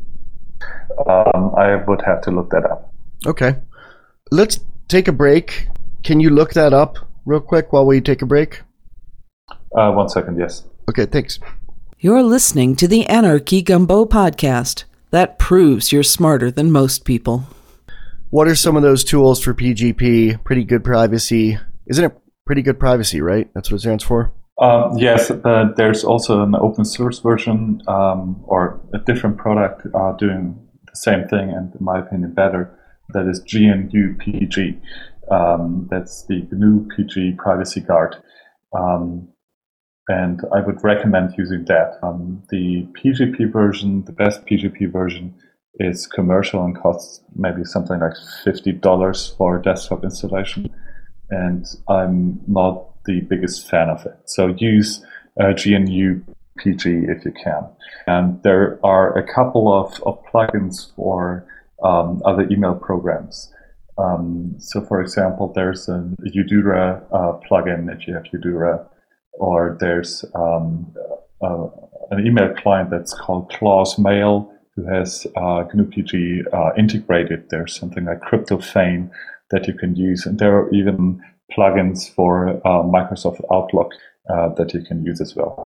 Um, I would have to look that up. Okay. Let's take a break. Can you look that up real quick while we take a break? Uh, one second, yes. Okay, thanks. You're listening to the Anarchy Gumbo podcast. That proves you're smarter than most people. What are some of those tools for P G P? Pretty good privacy. Isn't it pretty good privacy, right? That's what it stands for? Um, yes, but there's also an open source version um, or a different product uh, doing the same thing, and in my opinion better. That is G N U P G. Um, that's the G N U P G Privacy Guard. Um, and I would recommend using that. Um, the P G P version, the best P G P version, is commercial and costs maybe something like fifty dollars for desktop installation, and I'm not the biggest fan of it. So use uh, G N U P G if you can. And there are a couple of, of plugins for um, other email programs. Um, so for example, there's an Udura uh, plugin if you have Udura, or there's um, uh, an email client that's called Claws Mail, who has uh, G N U P G uh, integrated. There's something like CryptoFane that you can use, and there are even plugins for uh, Microsoft Outlook uh, that you can use as well.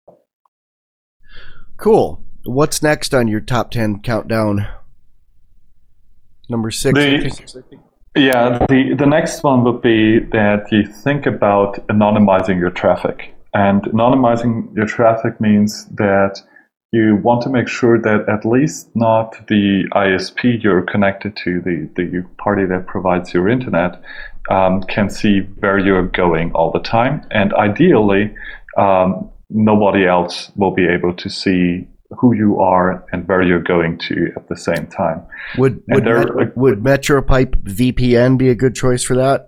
Cool. What's next on your top ten countdown? Number six. The, yeah, the, the next one would be that you think about anonymizing your traffic. And anonymizing your traffic means that you want to make sure that at least not the I S P you're connected to, the, the party that provides your internet, um, can see where you're going all the time. And ideally, um, nobody else will be able to see who you are and where you're going to at the same time. Would would, Met, would MetroPipe V P N be a good choice for that?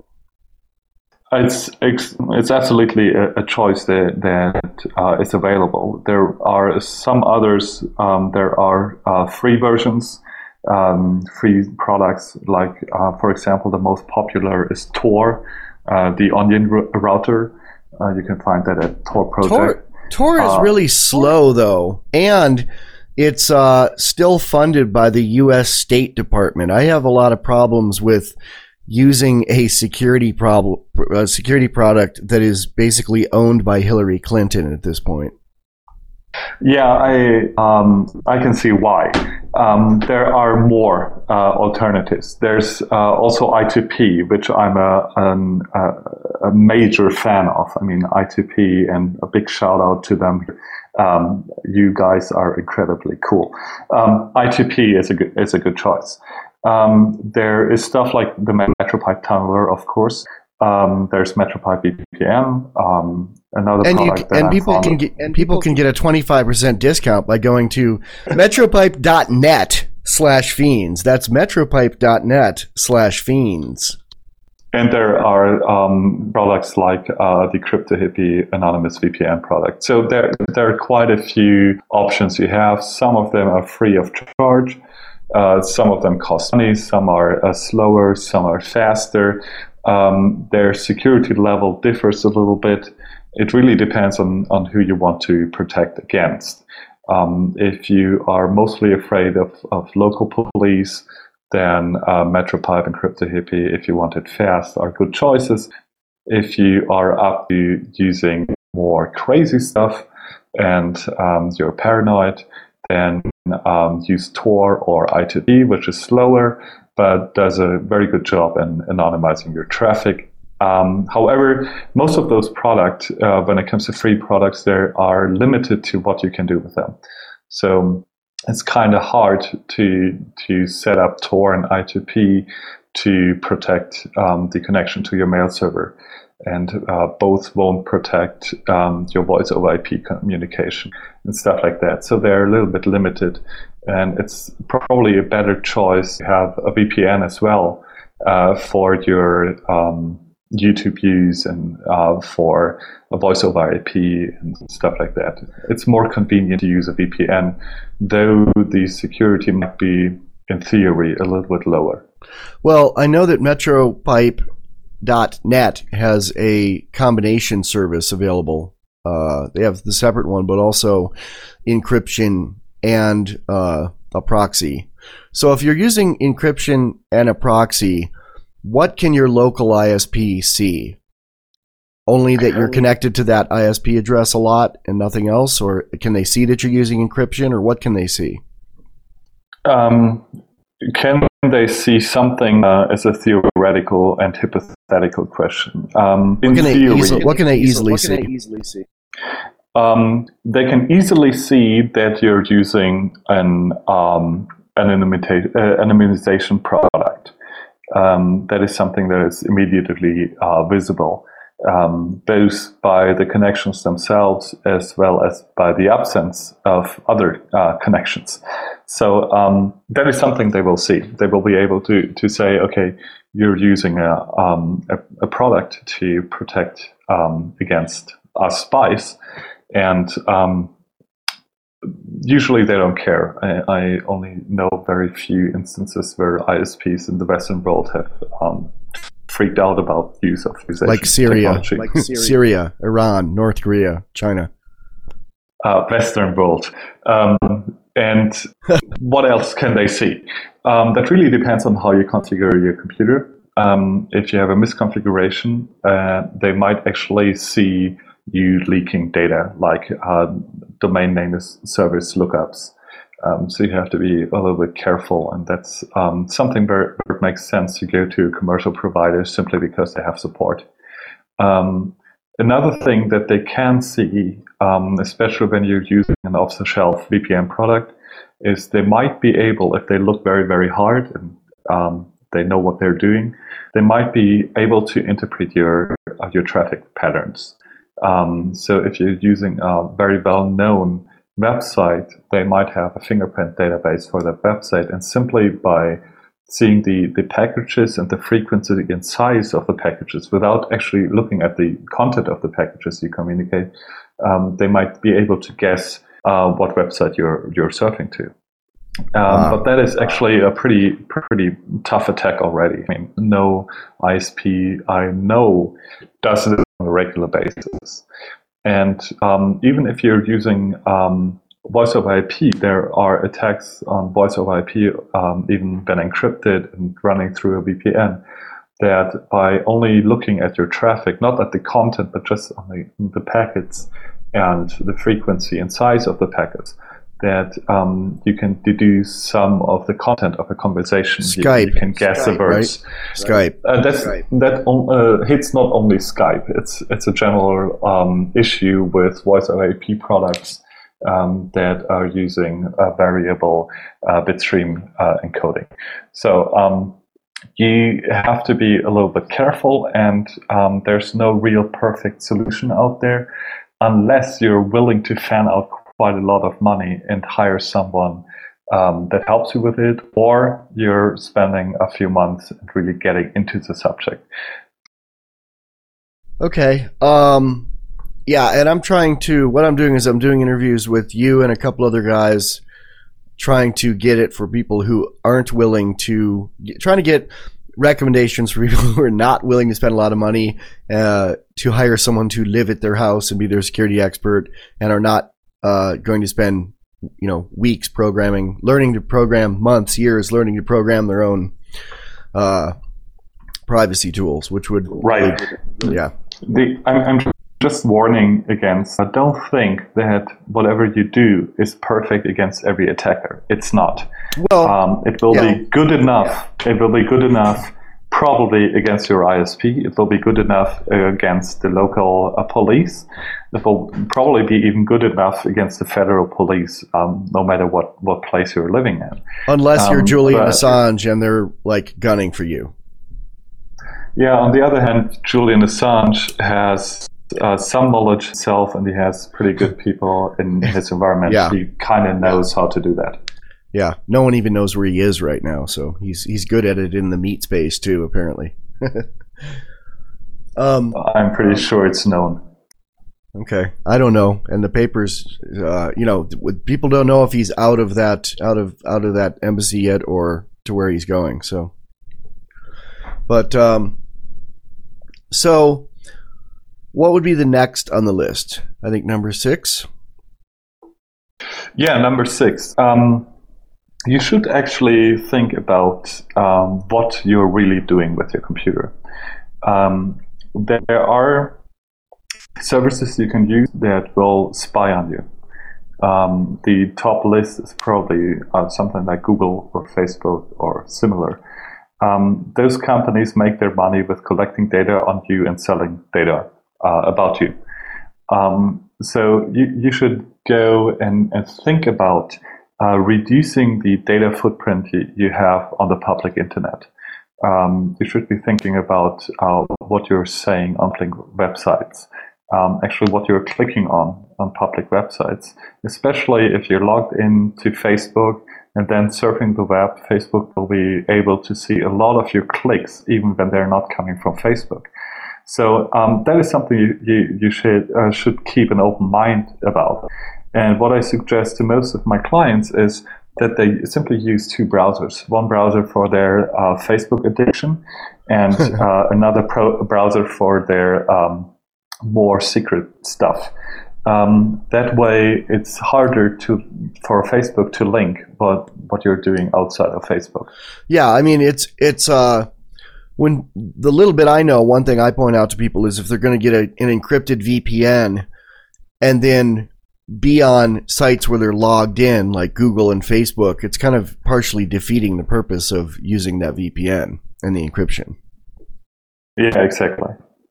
It's it's, it's absolutely a, a choice that that uh, is available. There are some others. Um, there are uh, free versions, um, free products. Like uh, for example, the most popular is Tor, uh, the Onion r- router. Uh, you can find that at Tor Project. Tor, Tor is uh, really slow though, and it's uh, still funded by the U S State Department. I have a lot of problems with using a security problem, a security product that is basically owned by Hillary Clinton at this point. Yeah, I um, I can see why. Um, there are more uh, alternatives. There's uh, also I two P, which I'm a, an, a a major fan of. I mean, I two P, and a big shout out to them. Um, you guys are incredibly cool. Um, I two P is a good is a good choice. Um, there is stuff like the MetroPipe Tunneler, of course. Um, there's MetroPipe V P N, um, another and product you, that and I people found can get and people can get a twenty-five percent discount by going to metropipe.net slash fiends. That's metropipe.net slash fiends. And there are um, products like uh, the CryptoHippie anonymous V P N product. So there there are quite a few options you have. Some of them are free of charge. Uh, some of them cost money. Some are uh, slower. Some are faster. Um, their security level differs a little bit. It really depends on, on who you want to protect against. Um, if you are mostly afraid of, of local police, then uh, MetroPipe and CryptoHippie, if you want it fast, are good choices. If you are up to using more crazy stuff and um, you're paranoid, then um, use Tor or I two P, which is slower, but does a very good job in anonymizing your traffic. Um, however, most of those products, uh, when it comes to free products, they are limited to what you can do with them. So it's kind of hard to to set up Tor and I two P to protect um, the connection to your mail server. And uh, both won't protect um, your voice over I P communication and stuff like that. So they're a little bit limited. And it's probably a better choice to have a V P N as well uh, for your um, YouTube use and uh, for a voice over I P and stuff like that. It's more convenient to use a V P N, though the security might be, in theory, a little bit lower. Well, I know that MetroPipe dot net has a combination service available. Uh, they have the separate one, but also encryption and uh, a proxy. So if you're using encryption and a proxy, what can your local I S P see? Only that you're connected to that I S P address a lot and nothing else? Or can they see that you're using encryption, or what can they see? Um, can they see something uh, as a theoretical and hypothetical question? Um, in what, can theory, easily, what can they easily what see? Can they easily see? Um, they can easily see that you're using an um, anonymita- uh, anonymization product. Um, that is something that is immediately uh, visible. um, both by the connections themselves as well as by the absence of other uh, connections. So um, that is something they will see. They will be able to to say, okay, you're using a um, a, a product to protect um, against us spies, and um, usually they don't care. I, I only know very few instances where I S Ps in the Western world have um, freaked out about use of like Syria, technology. like Syria. Syria, Iran, North Korea, China. Uh, Western world. Um, and what else can they see? Um, that really depends on how you configure your computer. Um, if you have a misconfiguration, uh, they might actually see you leaking data, like uh, domain name is service lookups. Um, so you have to be a little bit careful, and that's um, something where it makes sense to go to commercial providers simply because they have support. Um, another thing that they can see, um, especially when you're using an off-the-shelf V P N product, is they might be able, if they look very, very hard and um, they know what they're doing, they might be able to interpret your uh, your traffic patterns. Um, so if you're using a very well-known website, they might have a fingerprint database for that website, and simply by seeing the, the packages and the frequency and size of the packages without actually looking at the content of the packages you communicate, um, they might be able to guess uh, what website you're you're surfing to. Um, wow. But that is actually a pretty pretty tough attack already. I mean, no I S P I know does it on a regular basis. And um, even if you're using um, voice over I P, there are attacks on voice over I P, um, even when encrypted and running through a V P N, that by only looking at your traffic, not at the content, but just on the, the packets and the frequency and size of the packets, that um, you can deduce some of the content of a conversation. Skype. You, you can guess Skype, the words. Right? Skype. Uh, that's, Skype. That uh, hits not only Skype. It's it's a general um, issue with voice over I P products um, that are using a variable uh, bitstream uh, encoding. So um, you have to be a little bit careful, and um, there's no real perfect solution out there unless you're willing to fan out quite a lot of money and hire someone um, that helps you with it, or you're spending a few months and really getting into the subject. Okay. Um, yeah, and I'm trying to, what I'm doing is I'm doing interviews with you and a couple other guys, trying to get it for people who aren't willing to, trying to get recommendations for people who are not willing to spend a lot of money uh, to hire someone to live at their house and be their security expert, and are not uh, going to spend, you know, weeks programming, learning to program, months, years learning to program their own uh, privacy tools, which would right, really, yeah. The, I'm, I'm just warning against. I don't think that whatever you do is perfect against every attacker. It's not. Well, um, it will yeah. be good enough. Yeah. It will be good enough. Probably against your I S P. It will be good enough uh, against the local uh, police. It will probably be even good enough against the federal police, um, no matter what, what place you're living in. Unless you're um, Julian but, Assange and they're like gunning for you. Yeah, on the other hand, Julian Assange has uh, some knowledge himself, and he has pretty good people in his environment. Yeah. He kind of knows how to do that. Yeah, no one even knows where he is right now, so he's he's good at it in the meat space too, apparently. um, I'm pretty sure it's known. Okay, I don't know, and the papers, uh, you know, people don't know if he's out of that out of out of that embassy yet, or to where he's going. So, but um, so what would be the next on the list? I think number six. Yeah, number six. Um, You should actually think about um, what you're really doing with your computer. Um, there are services you can use that will spy on you. Um, the top list is probably uh, something like Google or Facebook or similar. Um, those companies make their money with collecting data on you and selling data uh, about you. Um, so you, you should go and, and think about Uh, reducing the data footprint you, you have on the public internet. um, you should be thinking about uh, what you're saying on public websites, um, actually what you're clicking on on public websites, especially if you're logged into Facebook and then surfing the web. Facebook will be able to see a lot of your clicks, even when they're not coming from Facebook. So um, that is something you, you, you should, uh, should keep an open mind about. And what I suggest to most of my clients is that they simply use two browsers. One browser for their uh, Facebook addiction and uh, another pro- browser for their um, more secret stuff. Um, that way, it's harder to for Facebook to link what what you're doing outside of Facebook. Yeah, I mean, it's it's uh, when the little bit I know, one thing I point out to people is if they're going to get a, an encrypted V P N and then be on sites where they're logged in, like Google and Facebook, it's kind of partially defeating the purpose of using that V P N and the encryption. Yeah, exactly.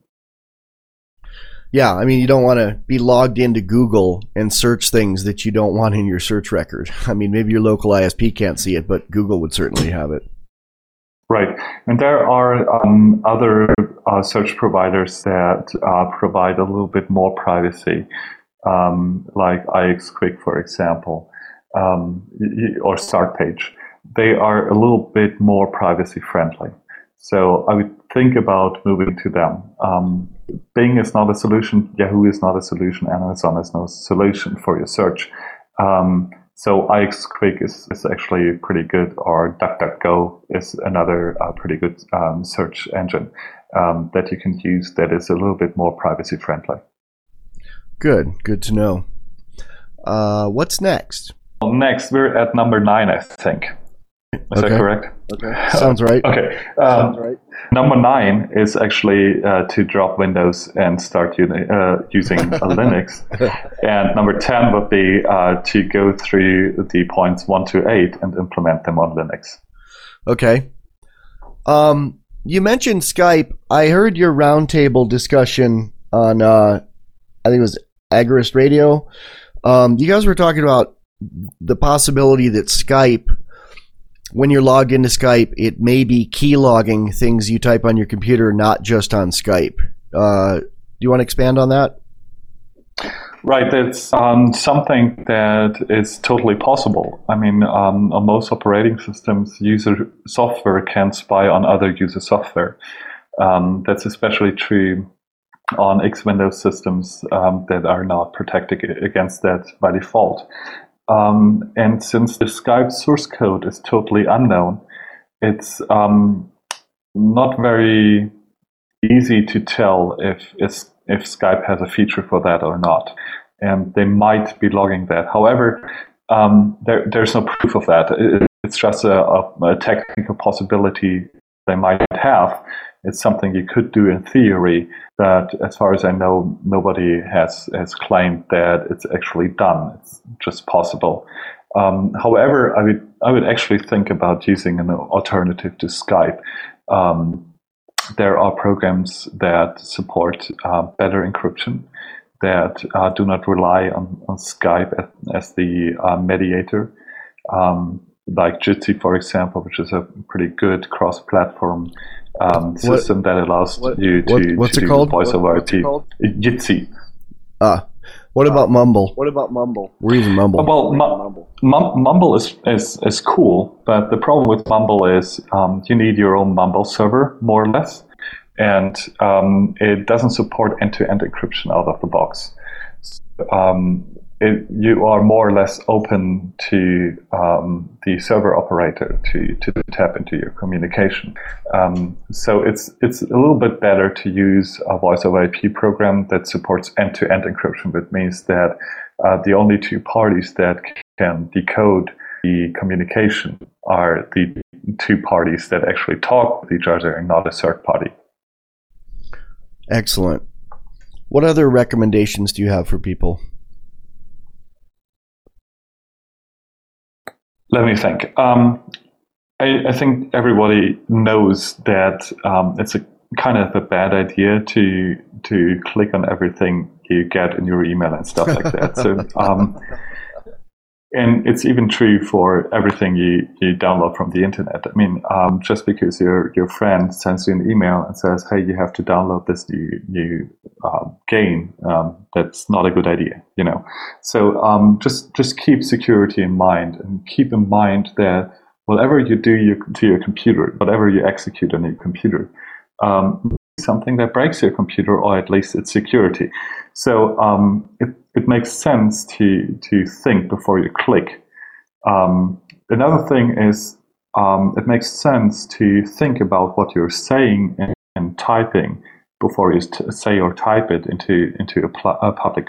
Yeah, I mean, you don't want to be logged into Google and search things that you don't want in your search record. I mean, maybe your local I S P can't see it, but Google would certainly have it. Right. And there are um, other uh, search providers that uh, provide a little bit more privacy, um, like iXQuick, for example, um, or StartPage. They are a little bit more privacy friendly. So I would think about moving to them. Um, Bing is not a solution. Yahoo is not a solution. Amazon is no solution for your search. Um, so iXQuick is, is actually pretty good, or DuckDuckGo is another uh, pretty good um, search engine um, that you can use that is a little bit more privacy friendly. Good. Good to know. Uh, what's next? Well, next, we're at number nine, I think. Is okay. that correct? Okay. Sounds right. Okay. Um, Sounds right. Number nine is actually uh, to drop Windows and start uni- uh, using a Linux. And number ten would be uh, to go through the points one to eight and implement them on Linux. Okay. Um, you mentioned Skype. I heard your roundtable discussion on, uh, I think it was Agorist Radio. Um, you guys were talking about the possibility that Skype, when you're logged into Skype, it may be key logging things you type on your computer, not just on Skype. Uh, do you want to expand on that? Right, it's um, something that is totally possible. I mean, um, on most operating systems, user software can spy on other user software. Um, that's especially true on X Windows systems um, that are not protected against that by default. Um, and since the Skype source code is totally unknown, it's um, not very easy to tell if, if if Skype has a feature for that or not. And they might be logging that. However, um, there, there's no proof of that. It, it's just a, a, a technical possibility they might have. It's something you could do in theory, but as far as I know, nobody has, has claimed that it's actually done. It's just possible. Um, however, I would I would actually think about using an alternative to Skype. Um, there are programs that support uh, better encryption, that uh, do not rely on, on Skype as, as the uh, mediator, um, like Jitsi, for example, which is a pretty good cross-platform Um, system what, that allows what, you to, what, what's to it do called? voice over I P. Jitsi. Ah, what about uh, Mumble? What about Mumble? We're using Mumble. Well, Mumble, Mum, Mumble is, is is cool, but the problem with Mumble is um, you need your own Mumble server, more or less, and um, it doesn't support end-to-end encryption out of the box. Um, It, you are more or less open to um, the server operator to, to tap into your communication. Um, so it's it's a little bit better to use a voice over I P program that supports end-to-end encryption, which means that uh, the only two parties that can decode the communication are the two parties that actually talk with each other and not a third party. Excellent. What other recommendations do you have for people? Let me think. Um, I, I think everybody knows that um, it's a kind of a bad idea to to click on everything you get in your email and stuff like that. So um, and it's even true for everything you, you download from the internet. I mean, um, just because your your friend sends you an email and says, "Hey, you have to download this new new uh, game," um, that's not a good idea, you know. So um, just just keep security in mind, and keep in mind that whatever you do your, to your computer, whatever you execute on your computer, um, something that breaks your computer, or at least its security. So um, it, it makes sense to to think before you click. Um, another thing is um, it makes sense to think about what you're saying and, and typing before you t- say or type it into into a, pl- a public.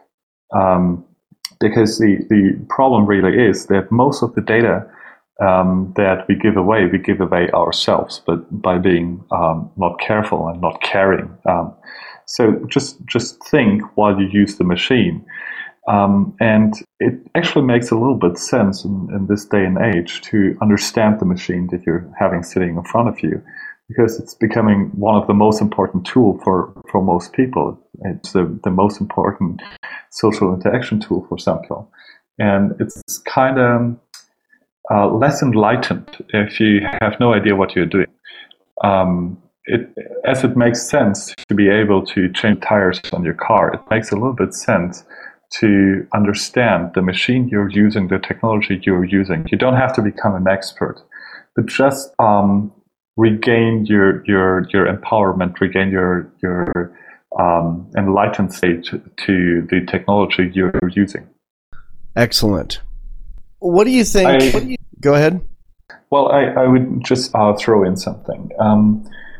Um, because the, the problem really is that most of the data Um, that we give away, we give away ourselves, but by being um, not careful and not caring. Um, so just just think while you use the machine. Um, and it actually makes a little bit sense in, in this day and age to understand the machine that you're having sitting in front of you, because it's becoming one of the most important tools for, for most people. It's the, the most important social interaction tool for some people. And it's kind of Uh, less enlightened if you have no idea what you're doing. Um, it, as it makes sense to be able to change tires on your car, it makes a little bit sense to understand the machine you're using, the technology you're using. You don't have to become an expert, but just um, regain your your your empowerment, regain your your um, enlightened state to, to the technology you're using. Excellent. What do you think? I, what do you, go ahead. Well, I, I would just uh, throw in something. Um,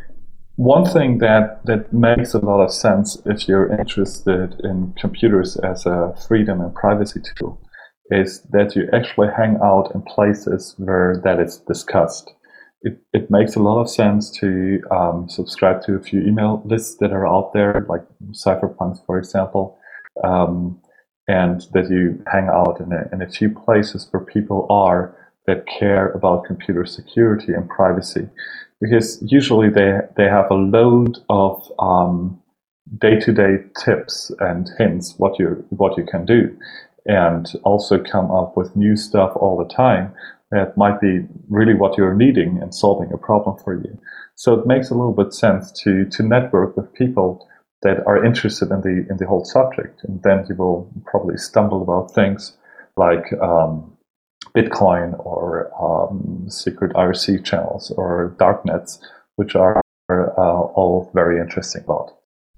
one thing that, that makes a lot of sense if you're interested in computers as a freedom and privacy tool is that you actually hang out in places where that is discussed. It, it makes a lot of sense to um, subscribe to a few email lists that are out there, like Cypherpunks, for example. Um, and that you hang out in a, in a few places where people are that care about computer security and privacy. Because usually they they have a load of um, day-to-day tips and hints what you what you can do, and also come up with new stuff all the time that might be really what you're needing and solving a problem for you. So it makes a little bit sense to to network with people that are interested in the in the whole subject, and then you will probably stumble about things like um, Bitcoin or um, secret I R C channels or darknets, which are uh, all very interesting about.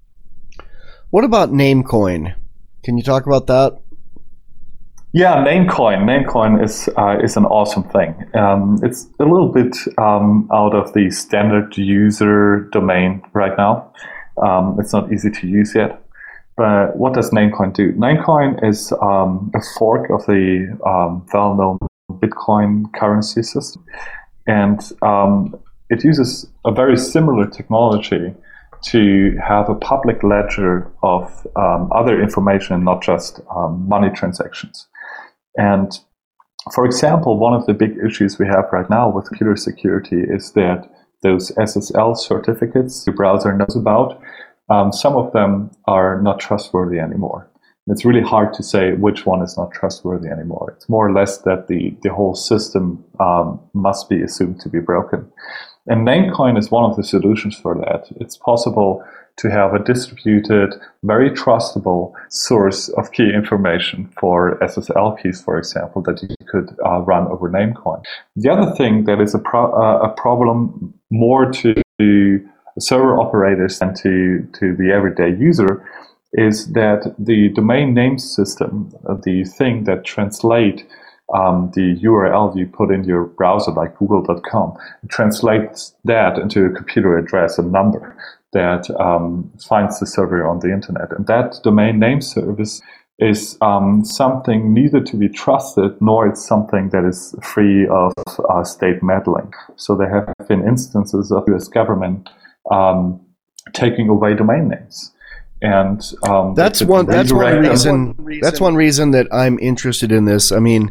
What about Namecoin? Can you talk about that? Yeah, Namecoin. Namecoin is uh, is an awesome thing. Um, it's a little bit um, out of the standard user domain right now. Um, it's not easy to use yet. But what does Namecoin do? Namecoin is um, a fork of the um, well-known Bitcoin currency system. And um, it uses a very similar technology to have a public ledger of um, other information, not just um, money transactions. And for example, one of the big issues we have right now with computer security is that those S S L certificates the browser knows about, um, some of them are not trustworthy anymore. It's really hard to say which one is not trustworthy anymore. It's more or less that the, the whole system um, must be assumed to be broken. And Namecoin is one of the solutions for that. It's possible to have a distributed, very trustable source of key information for S S L keys, for example, that you could uh, run over Namecoin. The other thing that is a, pro- uh, a problem more to server operators than to, to the everyday user is that the domain name system, uh, the thing that translates um, the U R L you put in your browser, like google dot com, translates that into a computer address, a number that um, finds the server on the internet. And that domain name service is um, something neither to be trusted, nor it's something that is free of uh, state meddling. So there have been instances of U S government um, taking away domain names. And um, that's one. That's one reason. That's one reason that I'm interested in this. I mean,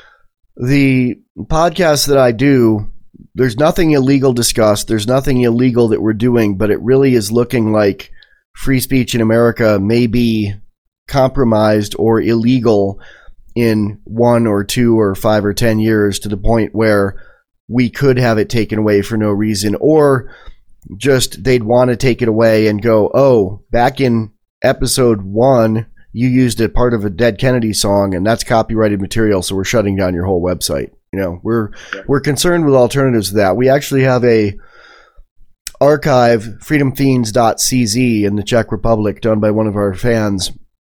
the podcast that I do, there's nothing illegal discussed. There's nothing illegal that we're doing, but it really is looking like free speech in America may be compromised or illegal in one or two or five or ten years to the point where we could have it taken away for no reason, or just they'd want to take it away and go, oh, back in episode one, you used a part of a Dead Kennedy song and that's copyrighted material, so we're shutting down your whole website. You know, we're yeah. we're concerned with alternatives to that. We actually have a archive, freedom fiends dot c z, in the Czech Republic, done by one of our fans.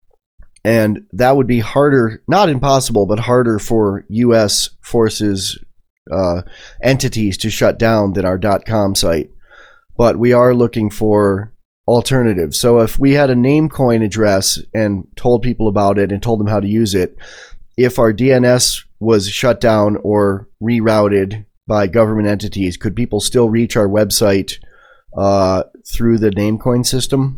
And that would be harder, not impossible, but harder for U S forces uh, entities to shut down than our .com site. But we are looking for alternatives. So if we had a Namecoin address and told people about it and told them how to use it, if our D N S was shut down or rerouted by government entities, could people still reach our website uh, through the Namecoin system?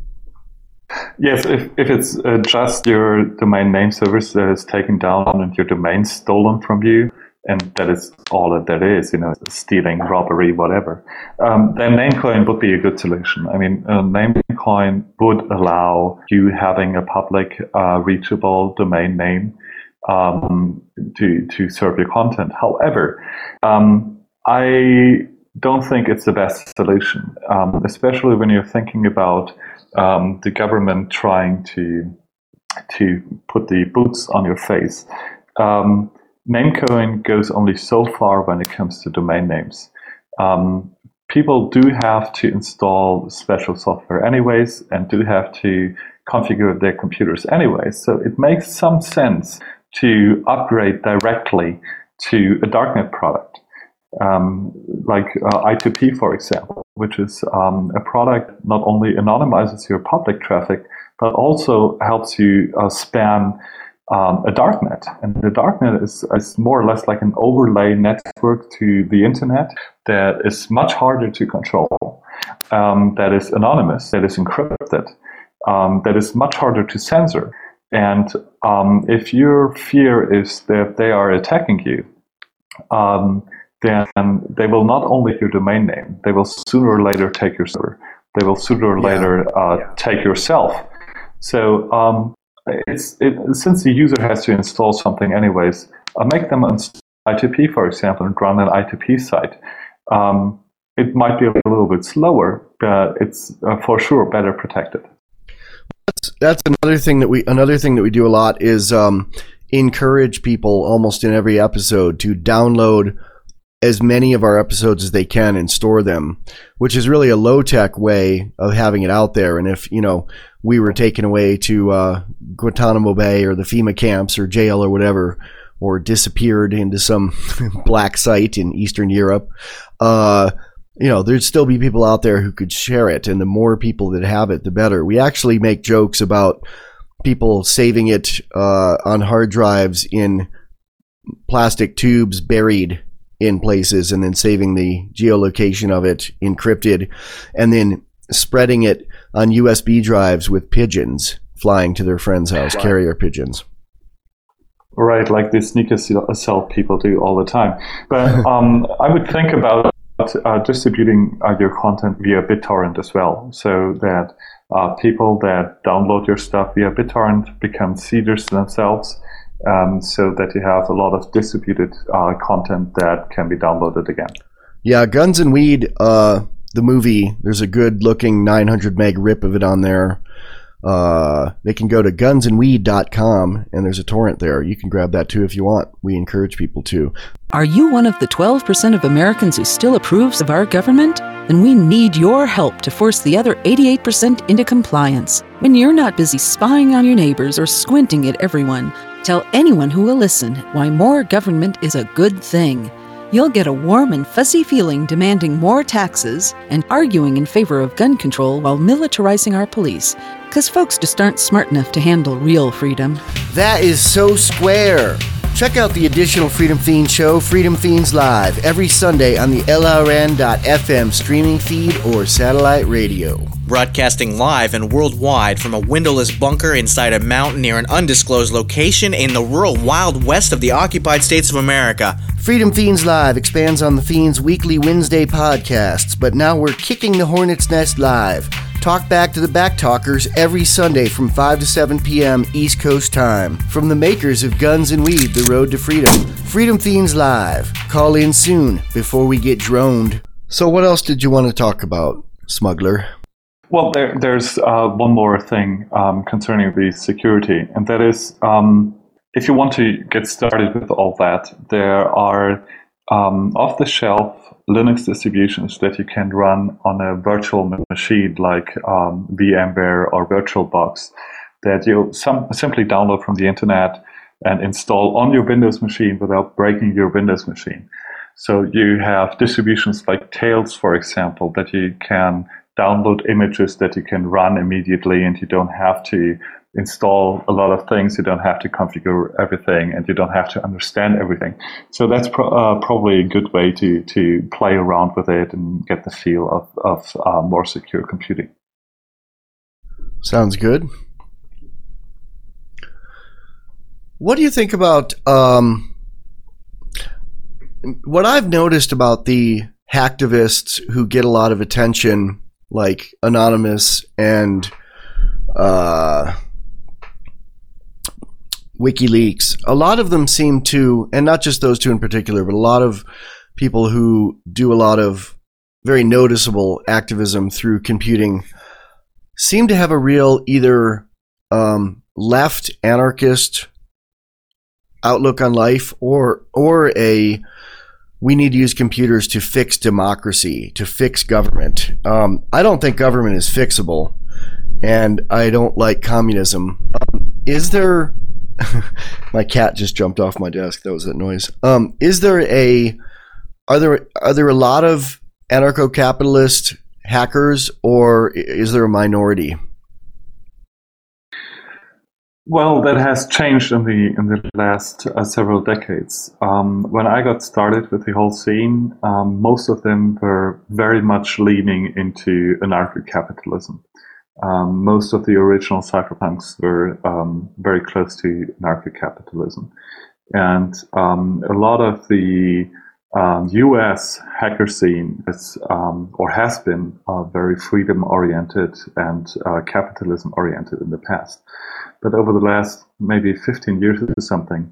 Yes, if, if it's uh, just your domain name service that is taken down and your domain stolen from you, and that is all that that is, you know, stealing, robbery, whatever, um, then Namecoin would be a good solution. I mean, uh, Namecoin would allow you having a public, uh, reachable domain name um, to to serve your content. However, um, I don't think it's the best solution, um, especially when you're thinking about um, the government trying to to put the boots on your face. Um, Namecoin goes only so far when it comes to domain names. Um, people do have to install special software anyways, and do have to configure their computers anyways. So it makes some sense to upgrade directly to a darknet product, um, like uh, I two P, for example, which is um, a product not only anonymizes your public traffic, but also helps you uh, span Um, a darknet. And the darknet is, is more or less like an overlay network to the internet that is much harder to control, um, that is anonymous, that is encrypted, um, that is much harder to censor. And um, if your fear is that they are attacking you, um, then they will not only your domain name, they will sooner or later take your server. They will sooner or later uh, yeah. take yourself. So um, It's it, since the user has to install something anyways, uh, make them install I two P, for example, and run an I two P site. Um, it might be a little bit slower, but it's uh, for sure better protected. That's, that's another thing that we another thing that we do a lot is um, encourage people almost in every episode to download as many of our episodes as they can and store them, which is really a low-tech way of having it out there. And if, you know, we were taken away to uh, Guantanamo Bay or the FEMA camps or jail or whatever, or disappeared into some black site in Eastern Europe, uh, you know, there'd still be people out there who could share it. And the more people that have it, the better. We actually make jokes about people saving it uh, on hard drives in plastic tubes buried in places, and then saving the geolocation of it encrypted, and then spreading it on U S B drives with pigeons flying to their friend's house, wow. carrier pigeons. Right, like the sneaker cell people do all the time. But um, I would think about uh, distributing uh, your content via BitTorrent as well, so that uh, people that download your stuff via BitTorrent become seeders themselves. Um, so that you have a lot of distributed uh, content that can be downloaded again. Yeah, Guns and Weed, uh, the movie, there's a good looking nine hundred meg rip of it on there. Uh, they can go to guns and weed dot com, and there's a torrent there. You can grab that too if you want. We encourage people to. Are you one of the twelve percent of Americans who still approves of our government? Then we need your help to force the other eighty-eight percent into compliance. When you're not busy spying on your neighbors or squinting at everyone, tell anyone who will listen why more government is a good thing. You'll get a warm and fuzzy feeling demanding more taxes and arguing in favor of gun control while militarizing our police, because folks just aren't smart enough to handle real freedom. That is so square. Check out the additional Freedom Fiends show, Freedom Fiends Live, every Sunday on the L R N dot F M streaming feed or satellite radio. Broadcasting live and worldwide from a windowless bunker inside a mountain near an undisclosed location in the rural Wild West of the occupied states of America. Freedom Fiends Live expands on the Fiends' weekly Wednesday podcasts, but now we're kicking the hornet's nest live, Talk back to the Backtalkers every Sunday from five to seven p.m. East Coast time. From the makers of Guns and Weed, The Road to Freedom. Freedom Fiends Live. Call in soon before we get droned. So what else did you want to talk about, Smuggler? Well, there, there's uh, one more thing um, concerning the security, and that is, um, if you want to get started with all that, there are um, off-the-shelf Linux distributions that you can run on a virtual machine like um, VMware or VirtualBox that you some, simply download from the internet and install on your Windows machine without breaking your Windows machine. So you have distributions like Tails, for example, that you can download images that you can run immediately, and you don't have to install a lot of things, you don't have to configure everything, and you don't have to understand everything. So that's pro- uh, probably a good way to to play around with it and get the feel of, of uh, more secure computing. Sounds good. What do you think about um, what I've noticed about the hacktivists who get a lot of attention, like Anonymous and uh, WikiLeaks? A lot of them seem to, and not just those two in particular, but a lot of people who do a lot of very noticeable activism through computing seem to have a real either um, left anarchist outlook on life or or a we need to use computers to fix democracy, to fix government. Um, I don't think government is fixable, and I don't like communism. Um, is there... My cat just jumped off my desk. That was that noise. Um, is there a... Are there are there a lot of anarcho-capitalist hackers, or is there a minority? Well, that has changed in the in the last uh, several decades. Um, when I got started with the whole scene, um, most of them were very much leaning into anarcho-capitalism. Um, most of the original cypherpunks were um, very close to anarcho-capitalism, and um, a lot of the um, U S hacker scene is um, or has been uh, very freedom-oriented and uh, capitalism-oriented in the past. But over the last maybe fifteen years or something,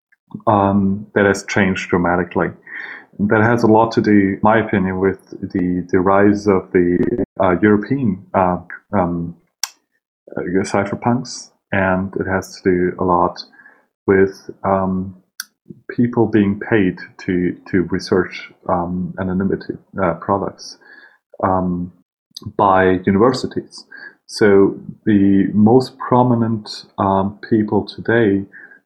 um, that has changed dramatically. That has a lot to do, in my opinion, with the, the rise of the uh, European uh, um, uh, cypherpunks, and it has to do a lot with um, people being paid to to research um, anonymity uh, products um, by universities. So the most prominent um, people today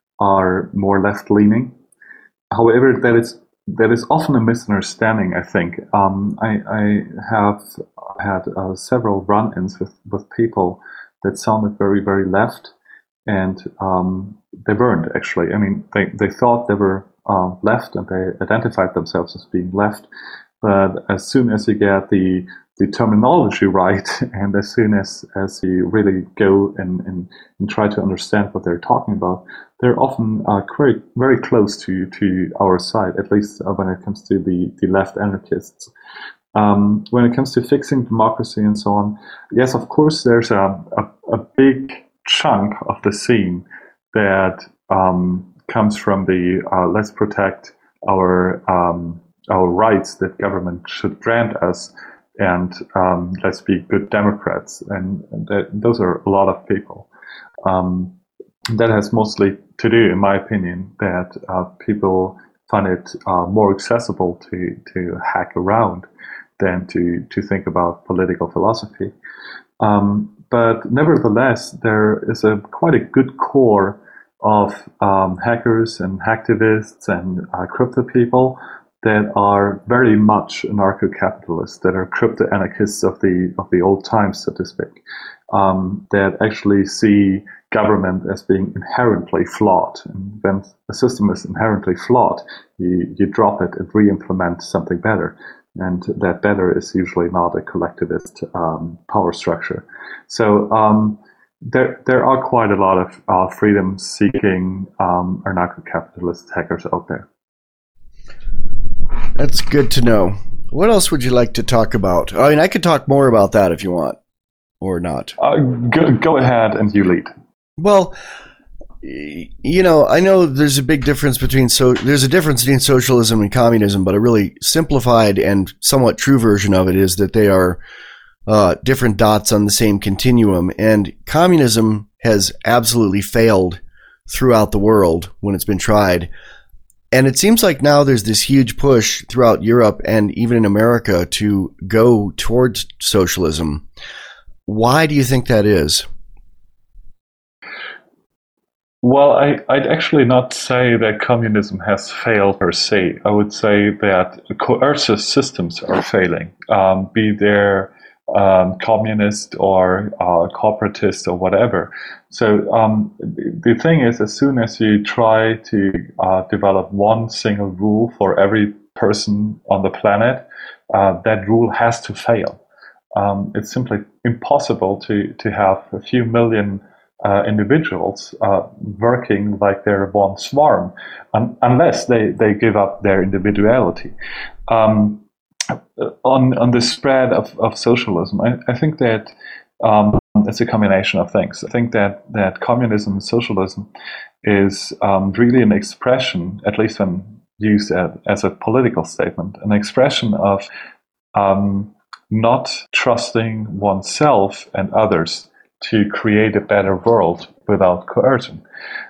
are more left-leaning. However, that is that is often a misunderstanding, I think. Um, I, I have had uh, several run-ins with, with people that sounded very, very left, and um, they weren't, actually. I mean, they, they thought they were uh, left, and they identified themselves as being left, but as soon as you get the the terminology right, and as soon as, as you really go and, and, and try to understand what they're talking about, they're often uh, very, very close to, to our side, at least uh, when it comes to the, the left anarchists. Um, when it comes to fixing democracy and so on, yes, of course, there's a, a, a big chunk of the scene that um, comes from the uh, let's protect our um, our rights that government should grant us, and um, let's be good Democrats. And, and that, those are a lot of people. Um, that has mostly to do, in my opinion, that uh, people find it uh, more accessible to, to hack around than to, to think about political philosophy. Um, but nevertheless, there is a quite a good core of um, hackers and hacktivists and uh, crypto people that are very much anarcho-capitalists, that are crypto-anarchists of the of the old times, so to speak, um, that actually see government as being inherently flawed. And when a system is inherently flawed, you, you drop it and re-implement something better. And that better is usually not a collectivist um, power structure. So um, there there are quite a lot of uh, freedom-seeking um, anarcho-capitalist hackers out there. That's good to know. What else would you like to talk about? I mean, I could talk more about that if you want. or not? Uh, go, go ahead and you lead. Well, you know, I know there's a big difference between so there's a difference between socialism and communism, but a really simplified and somewhat true version of it is that they are uh, different dots on the same continuum. And communism has absolutely failed throughout the world when it's been tried. And it seems like now there's this huge push throughout Europe and even in America to go towards socialism. Why do you think that is? Well, I, I'd actually not say that communism has failed per se. I would say that coercive systems are failing, um, be they um, communist or uh, corporatist or whatever. So um, the thing is, as soon as you try to uh, develop one single rule for every person on the planet, uh, that rule has to fail. Um, it's simply impossible to, to have a few million Uh, individuals uh, working like they're one swarm, un- unless they, they give up their individuality. Um, on on the spread of, of socialism, I, I think that um, it's a combination of things. I think that, that communism and socialism is um, really an expression, at least when used as, as a political statement, an expression of um, not trusting oneself and others to create a better world without coercion,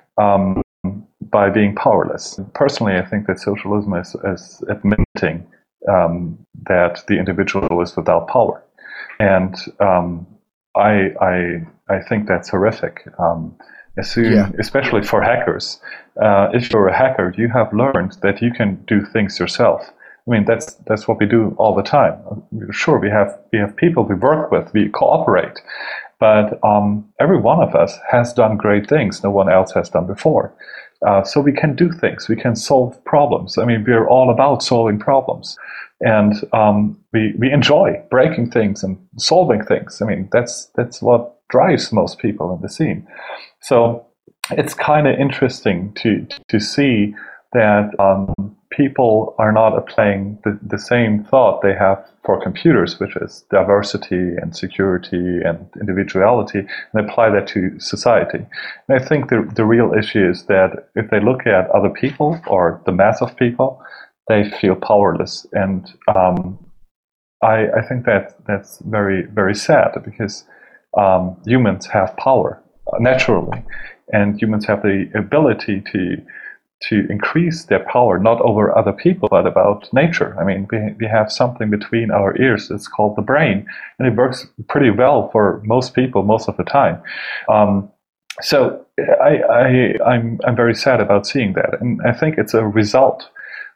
um, by being powerless. Personally, I think that socialism is, is admitting um, that the individual is without power, and um, I, I I think that's horrific. Um, as soon, yeah. Especially for hackers, uh, if you're a hacker, you have learned that you can do things yourself. I mean, that's that's what we do all the time. Sure, we have we have people we work with, we cooperate. But um, every one of us has done great things no one else has done before. Uh, so we can do things. We can solve problems. I mean, we're all about solving problems. And um, we we enjoy breaking things and solving things. I mean, that's that's what drives most people in the scene. So it's kind of interesting to to see that um, people are not applying the, the same thought they have for computers, which is diversity and security and individuality, and apply that to society. And I think the, the real issue is that if they look at other people or the mass of people, they feel powerless. And um, I, I think that that's very, very sad, because um, humans have power naturally, and humans have the ability to to increase their power, not over other people, but about nature. I mean, we, we have something between our ears. It's called the brain, and it works pretty well for most people most of the time. Um, so I, I, I'm, I'm very sad about seeing that. And I think it's a result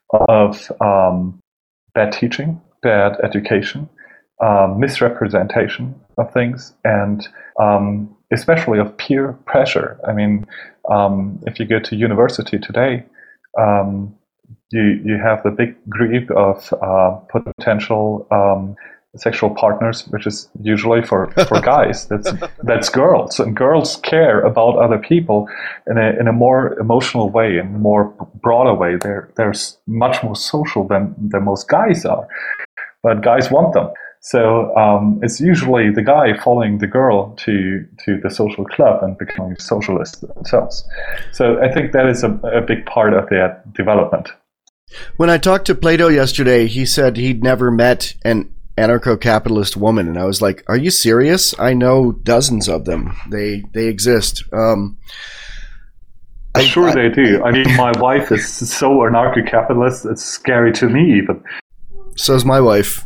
of um, bad teaching, bad education, um, misrepresentation of things, and um, especially of peer pressure. I mean, um, if you go to university today, um, you you have the big group of uh, potential um, sexual partners, which is usually for, for guys. That's that's girls, and girls care about other people in a in a more emotional way, in a more broader way. They're they're much more social than than most guys are, but guys want them. So um, it's usually the guy following the girl to to the social club and becoming socialists themselves. So I think that is a, a big part of their development. When I talked to Plato yesterday, he said he'd never met an anarcho-capitalist woman, and I was like, "Are you serious? I know dozens of them. They they exist." Um, I, sure, I, they do. I mean, my wife is so anarcho-capitalist; it's scary to me, but. So's my wife.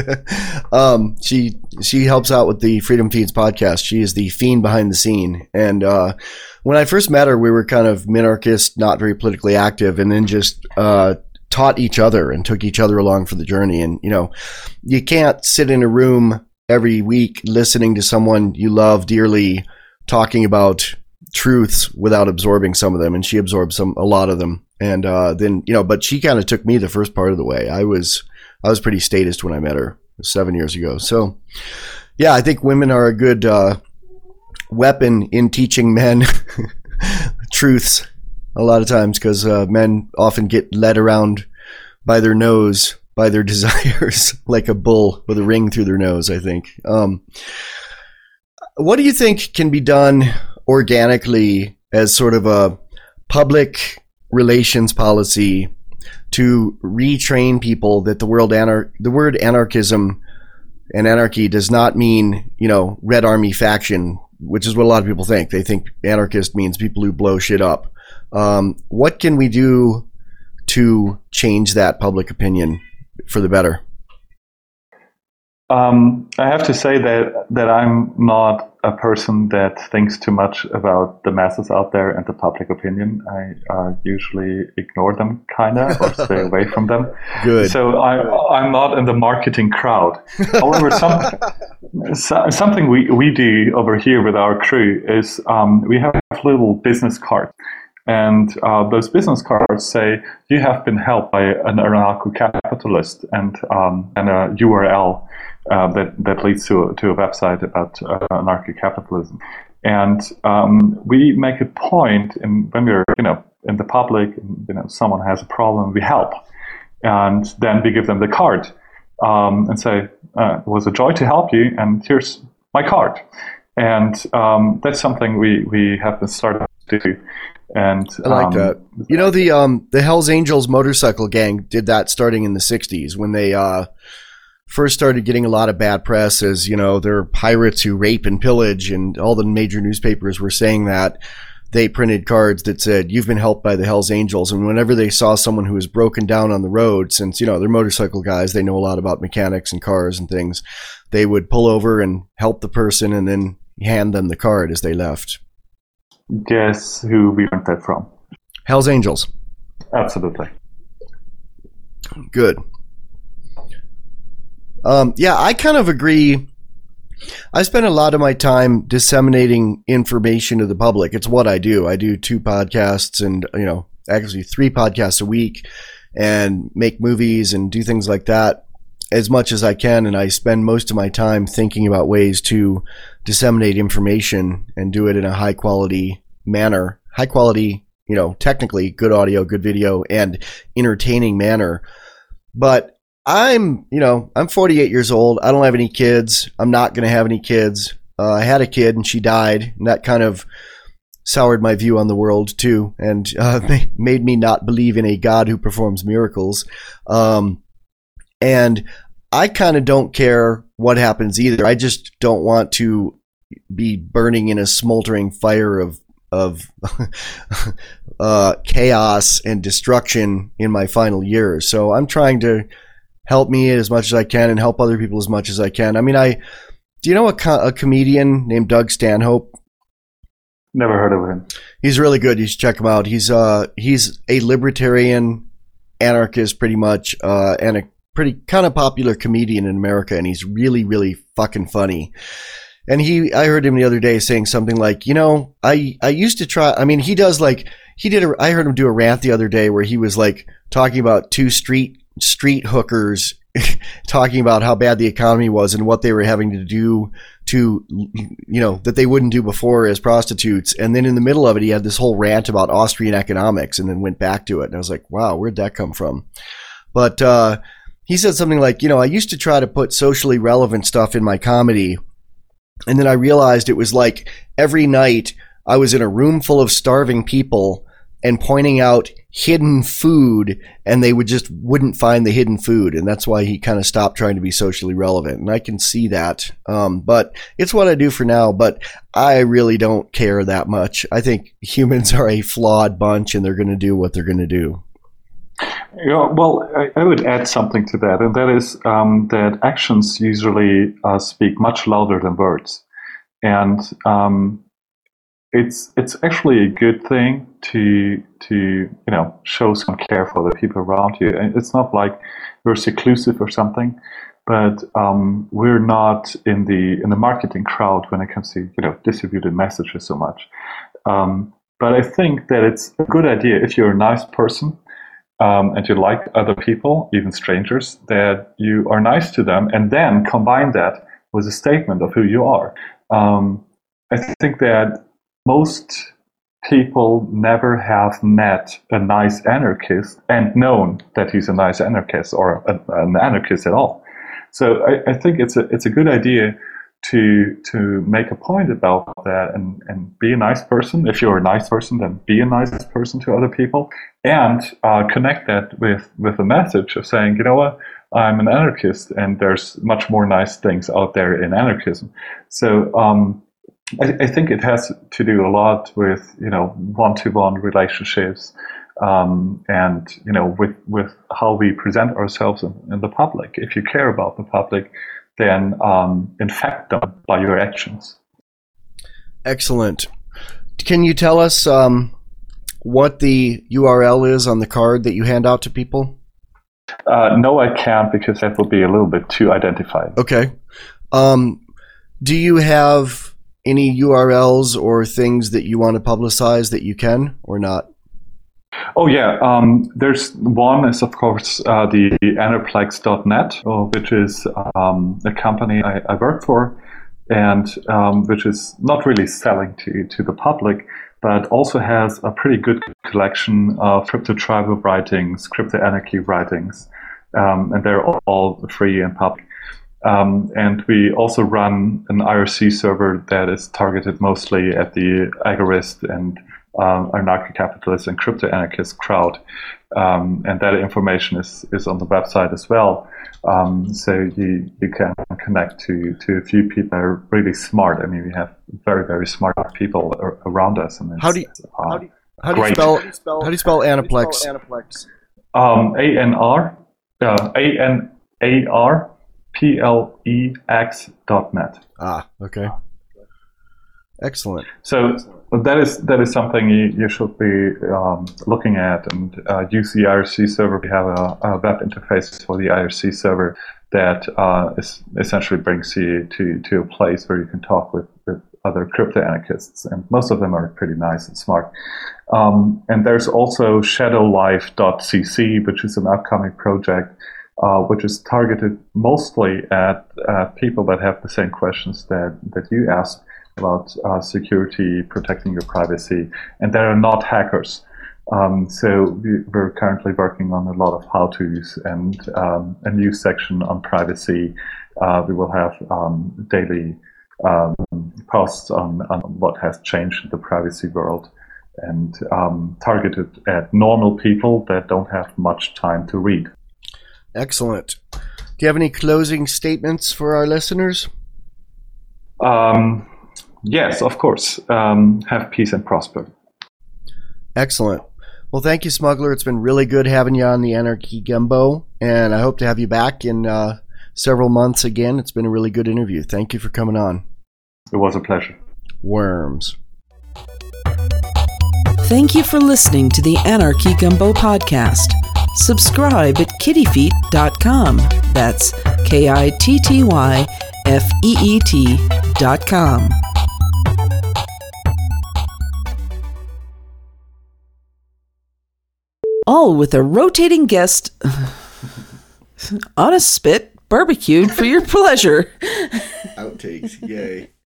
um, she she helps out with the Freedom Feeds podcast. She is the fiend behind the scene. And uh, when I first met her, we were kind of minarchist, not very politically active, and then just uh, taught each other and took each other along for the journey. And, you know, you can't sit in a room every week listening to someone you love dearly talking about truths without absorbing some of them. And she absorbed some a lot of them. And uh, then, you know, but she kind of took me the first part of the way. I was... I was pretty statist when I met her seven years ago. So, yeah, I think women are a good uh, weapon in teaching men truths a lot of times, because uh, men often get led around by their nose, by their desires, like a bull with a ring through their nose, I think. Um, what do you think can be done organically as sort of a public relations policy to retrain people that the world anar- the word anarchism and anarchy does not mean, you know, Red Army faction, which is what a lot of people think. They think anarchist means people who blow shit up. Um, what can we do to change that public opinion for the better? Um, I have to say that, that I'm not a person that thinks too much about the masses out there and the public opinion. I uh, usually ignore them, kind of, or stay away from them. Good. So I, I'm not in the marketing crowd. However, some, so, something we, we do over here with our crew is um, we have little business cards. And uh, those business cards say, you have been helped by an anarcho-capitalist, and um, and a U R L uh, that, that leads to, to a website about uh, anarcho-capitalism. And um, we make a point, in, when we're you know in the public, you know, someone has a problem, we help. And then we give them the card um, and say, uh, it was a joy to help you, and here's my card. And um, that's something we, we have been starting to do. And I like um, that. You know, the um the Hells Angels motorcycle gang did that starting in the sixties when they uh first started getting a lot of bad press as, you know, they're pirates who rape and pillage, and all the major newspapers were saying that. They printed cards that said, you've been helped by the Hells Angels. And whenever they saw someone who was broken down on the road, since, you know, they're motorcycle guys, they know a lot about mechanics and cars and things, they would pull over and help the person and then hand them the card as they left. Guess who we learned that from? Hells Angels. Absolutely. Good. Um, yeah, I kind of agree. I spend a lot of my time disseminating information to the public. It's what I do. I do two podcasts and, you know, actually three podcasts a week, and make movies and do things like that as much as I can. And I spend most of my time thinking about ways to disseminate information and do it in a high quality manner, high quality, you know, technically good audio, good video, and entertaining manner. But I'm, you know, I'm forty-eight years old. I don't have any kids. I'm not going to have any kids. Uh, I had a kid and she died, and that kind of soured my view on the world too, and uh, made me not believe in a God who performs miracles. Um, and I kind of don't care what happens either. I just don't want to be burning in a smoldering fire of of uh, chaos and destruction in my final years. So I'm trying to help me as much as I can and help other people as much as I can. I mean, I do you know a, co- a comedian named Doug Stanhope? Never heard of him. He's really good. You should check him out. He's uh he's a libertarian anarchist, pretty much, uh, and a pretty kind of popular comedian in America, and he's really, really fucking funny. And he, I heard him the other day saying something like, you know, I, I used to try, I mean, he does like, he did, a, I heard him do a rant the other day where he was like talking about two street, street hookers talking about how bad the economy was and what they were having to do to, you know, that they wouldn't do before as prostitutes. And then in the middle of it, he had this whole rant about Austrian economics and then went back to it. And I was like, wow, where'd that come from? But, uh, he said something like, you know, I used to try to put socially relevant stuff in my comedy. And then I realized it was like every night I was in a room full of starving people and pointing out hidden food, and they would just wouldn't find the hidden food. And that's why he kind of stopped trying to be socially relevant. And I can see that. Um, but it's what I do for now. But I really don't care that much. I think humans are a flawed bunch, and they're going to do what they're going to do. Yeah, well, I, I would add something to that, and that is um, that actions usually uh, speak much louder than words, and um, it's it's actually a good thing to to you know show some care for the people around you. And it's not like we're seclusive or something, but um, we're not in the in the marketing crowd when it comes to you know distributed messages so much. Um, but I think that it's a good idea if you're a nice person. Um, and you like other people, even strangers, that you are nice to them, and then combine that with a statement of who you are. Um, I think that most people never have met a nice anarchist and known that he's a nice anarchist or a, an anarchist at all. So I, I think it's a it's a good idea to to make a point about that and, and be a nice person. If you're a nice person, then be a nice person to other people, and uh, connect that with, with a message of saying, you know what, I'm an anarchist, and there's much more nice things out there in anarchism. So um, I, I think it has to do a lot with, you know, one-to-one relationships, um, and, you know, with, with how we present ourselves in, in the public. If you care about the public, then um, infect them by your actions. Excellent. Can you tell us um, what the U R L is on the card that you hand out to people? Uh, no, I can't, because that would be a little bit too identifying. Okay. Um, do you have any U R Ls or things that you want to publicize that you can or not? Oh, yeah. Um, there's one is, of course, uh, the Anarplex dot net, uh, which is um, a company I, I work for, and um, which is not really selling to, to the public, but also has a pretty good collection of crypto tribal writings, crypto anarchy writings, um, and they're all, all free and public. Um, and we also run an I R C server that is targeted mostly at the agorist and um, anarcho-capitalist and crypto-anarchist crowd. Um, and that information is, is on the website as well. Um, so you, you can connect to, to a few people that are really smart. I mean, we have very, very smart people ar- around us. And it's, How do you, uh, how do you, how do you spell, how do you spell Anarplex? Um, A N R, uh, A N A R P L E X dot net. Ah, okay. Excellent. So that is that is something you, you should be um, looking at, and uh, use the I R C server. We have a, a web interface for the I R C server that uh, is essentially brings you to, to a place where you can talk with, with other crypto anarchists, and most of them are pretty nice and smart. Um, and there's also shadow life dot c c, which is an upcoming project uh, which is targeted mostly at uh, people that have the same questions that, that you asked about uh, security, protecting your privacy, and they are not hackers. Um, so we, we're currently working on a lot of how-tos and um, a new section on privacy. Uh, we will have um, daily um, posts on, on what has changed in the privacy world, and um, targeted at normal people that don't have much time to read. Excellent. Do you have any closing statements for our listeners? Um, yes, of course. Um, have peace and prosper. Excellent. Well, thank you, Smuggler. It's been really good having you on the Anarchy Gumbo, and I hope to have you back in uh, several months again. It's been a really good interview. Thank you for coming on. It was a pleasure. Worms. Thank you for listening to the Anarchy Gumbo podcast. Subscribe at kitty feet dot com. That's K I T T Y F E E T dot com. All with a rotating guest on a spit, barbecued for your pleasure. Outtakes, yay.